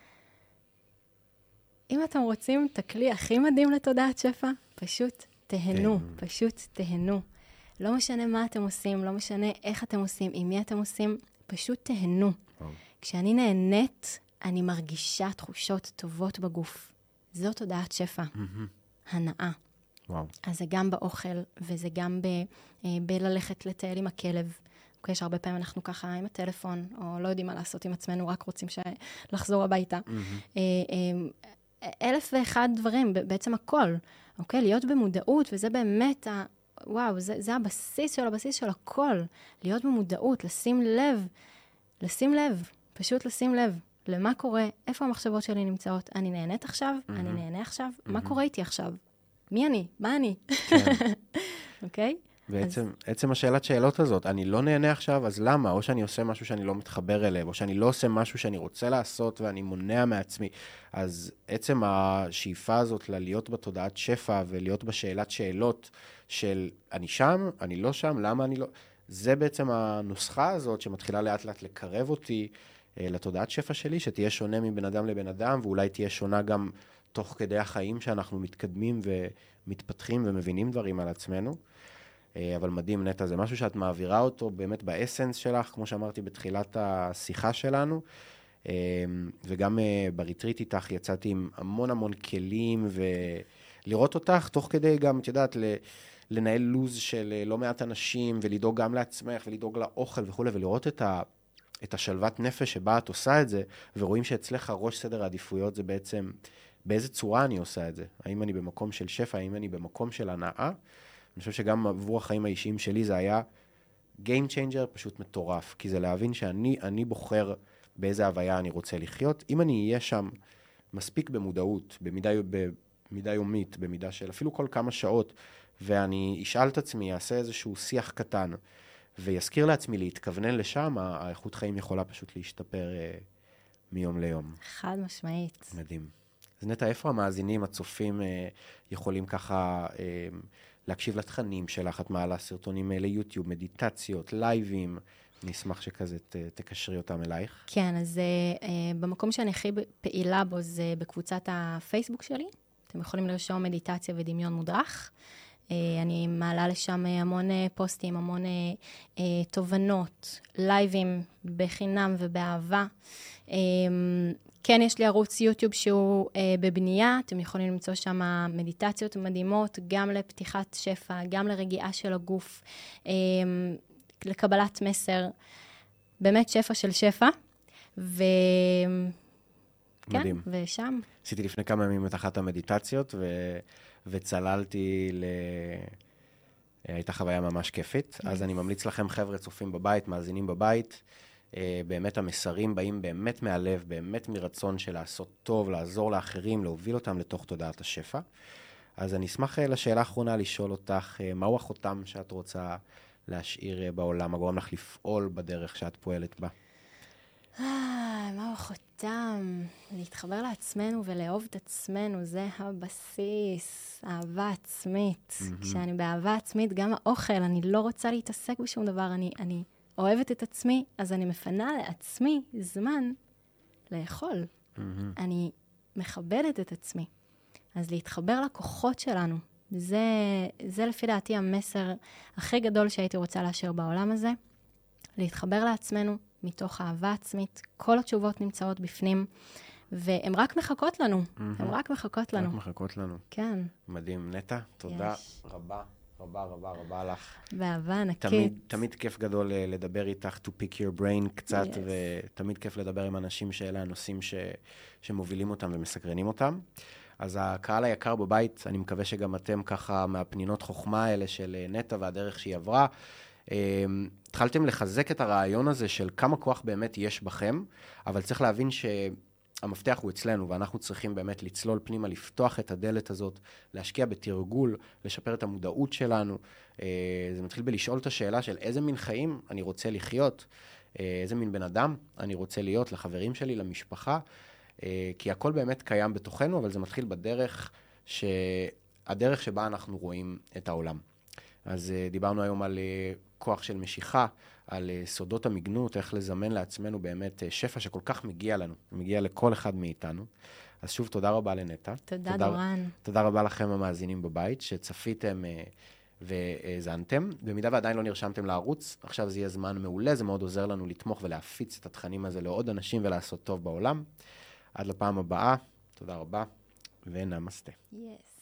אם אתם רוצים את הכלי הכי מדהים לתודעת שפע, פשוט תהנו, כן. פשוט תהנו. לא משנה מה אתם עושים, לא משנה איך אתם עושים, עם מי אתם עושים, פשוט תהנו. Oh. כשאני נהנית, אני מרגישה תחושות טובות בגוף. זאת תודעת שפע. Mm-hmm. הנאה. וואו. אז זה גם באוכל, וזה גם ב, אה, בללכת לטייל עם הכלב. אוקיי, שהרבה פעמים אנחנו ככה עם הטלפון, או לא יודעים מה לעשות עם עצמנו, רק רוצים ש... לחזור הביתה. Mm-hmm. אה, אה, אלף ואחד דברים, בעצם הכל. אוקיי, להיות במודעות, וזה באמת ה... וואו, זה, זה הבסיס של הבסיס של הכל. להיות במודעות, לשים לב, לשים לב, פשוט לשים לב. למה קורה, איפה המחשבות שלי נמצאות. אני נהנית עכשיו, mm-hmm. אני נהנה עכשיו, mm-hmm. מה קורה איתי עכשיו? מי אני? מה אני? כן. אוקיי? בעצם, אז... עצם השאלת שאלות הזאת, אני לא נהנה עכשיו, אז למה? או שאני עושה משהו שאני לא מתחבר אליו, או שאני לא עושה משהו שאני רוצה לעשות ואני מונע מעצמי. אז עצם השאיפה הזאת להיות בתודעת שפע ולהיות בשאלת שאלות של אני שם, אני לא שם, למה אני לא... זה בעצם הנוסחה הזאת שמתחילה לאט לאט לקרב אותי לתודעת שפע שלי, שתהיה שונה מבן אדם לבן אדם, ואולי תהיה שונה גם תוך כדי החיים שאנחנו מתקדמים ומתפתחים ומבינים דברים על עצמנו. אבל מדהים, נטע, זה משהו שאת מעבירה אותו באמת באסנס שלך, כמו שאמרתי בתחילת השיחה שלנו, וגם בריטריט איתך יצאתי עם המון המון כלים, ולראות אותך תוך כדי גם, את יודעת, לנהל לוז של לא מעט אנשים, ולדאוג גם לעצמך, ולדאוג לאוכל וכו', ולראות את ה... את השלוות נפש שבה את עושה את זה, ורואים שאצלך ראש סדר העדיפויות זה בעצם, באיזה צורה אני עושה את זה? האם אני במקום של שפע, האם אני במקום של הנאה? אני חושב שגם עבור החיים האישיים שלי זה היה game changer פשוט מטורף, כי זה להבין שאני אני בוחר באיזה הוויה אני רוצה לחיות. אם אני אהיה שם מספיק במודעות, במידה, במידה יומית, במידה של אפילו כל כמה שעות, ואני אשאל את עצמי, אעשה איזשהו שיח קטן, ויזכיר לעצמי להתכוונן לשם, האיכות חיים יכולה פשוט להשתפר אה, מיום ליום. חד משמעית. מדהים. אז נטע, איפה המאזינים, הצופים, אה, יכולים ככה אה, להקשיב לתכנים שלך? את מעלה סרטונים ליוטיוב, מדיטציות, לייבים, אני אשמח שכזה ת, תקשרי אותם אלייך. כן, אז אה, במקום שאני הכי פעילה בו זה בקבוצת הפייסבוק שלי. אתם יכולים לרשום מדיטציה ודמיון מודרך. אני מעלה לשם המון פוסטים, המון תובנות, לייבים בחינם ובאהבה. כן, יש לי ערוץ יוטיוב שהוא בבנייה, אתם יכולים למצוא שם מדיטציות מדהימות, גם לפתיחת שפע, גם לרגיעה של הגוף, לקבלת מסר, באמת שפע של שפע. ו... מדהים. כן, ושם. עשיתי לפני כמה ימים את אחת המדיטציות, ו... וצללתי ל... הייתה חוויה ממש כיפית. Yes. אז אני ממליץ לכם, חבר'ה, צופים בבית, מאזינים בבית, באמת המסרים באים באמת מהלב, באמת מרצון של לעשות טוב, לעזור לאחרים, להוביל אותם לתוך תודעת השפע. אז אני אשמח לשאלה האחרונה לשאול אותך, מהו החותם שאת רוצה להשאיר בעולם, מה גורם לך לפעול בדרך שאת פועלת בה? אה, מהו החותם? להתחבר לעצמנו ולאהוב את עצמנו, זה הבסיס, אהבה עצמית. Mm-hmm. כשאני באהבה עצמית, גם האוכל, אני לא רוצה להתעסק בשום דבר, אני, אני אוהבת את עצמי, אז אני מפנה לעצמי זמן לאכול. Mm-hmm. אני מכבדת את עצמי. אז להתחבר לכוחות שלנו, זה, זה לפי דעתי המסר הכי גדול שהייתי רוצה להשאיר בעולם הזה, להתחבר לעצמנו, מתוך אהבה עצמית, כל התשובות נמצאות בפנים, והן רק מחכות לנו, הן רק מחכות לנו. רק מחכות לנו. כן. מדהים. נטע, תודה רבה, רבה, רבה, רבה לך. באהבה ענקית. תמיד, תמיד כיף גדול לדבר איתך, to pick your brain קצת, ותמיד כיף לדבר עם אנשים שאלה הנושאים ש, שמובילים אותם ומסקרנים אותם. אז הקהל היקר בבית, אני מקווה שגם אתם ככה מהפנינות חוכמה האלה של נטע והדרך שהיא עברה, התחלתם לחזק את הרעיון הזה של כמה כוח באמת יש בכם, אבל צריך להבין שהמפתח הוא אצלנו, ואנחנו צריכים באמת לצלול פנימה, לפתוח את הדלת הזאת, להשקיע בתרגול, לשפר את המודעות שלנו. זה מתחיל בלשאול את השאלה של איזה מין חיים אני רוצה לחיות, איזה מין בן אדם אני רוצה להיות לחברים שלי, למשפחה, כי הכל באמת קיים בתוכנו, אבל זה מתחיל בדרך ש... הדרך שבה אנחנו רואים את העולם. אז דיברנו היום על כוח של משיכה, על סודות המגנות, איך לזמן לעצמנו באמת שפע שכל כך מגיע לנו, מגיע לכל אחד מאיתנו. אז שוב, תודה רבה לנטע. תודה, תודה דורן. תודה רבה לכם המאזינים בבית, שצפיתם והאזנתם. במידה ועדיין לא נרשמתם לערוץ, עכשיו זה יהיה זמן מעולה, זה מאוד עוזר לנו לתמוך ולהפיץ את התכנים הזה לעוד אנשים ולעשות טוב בעולם. עד לפעם הבאה, תודה רבה, ונמסטה. Yes.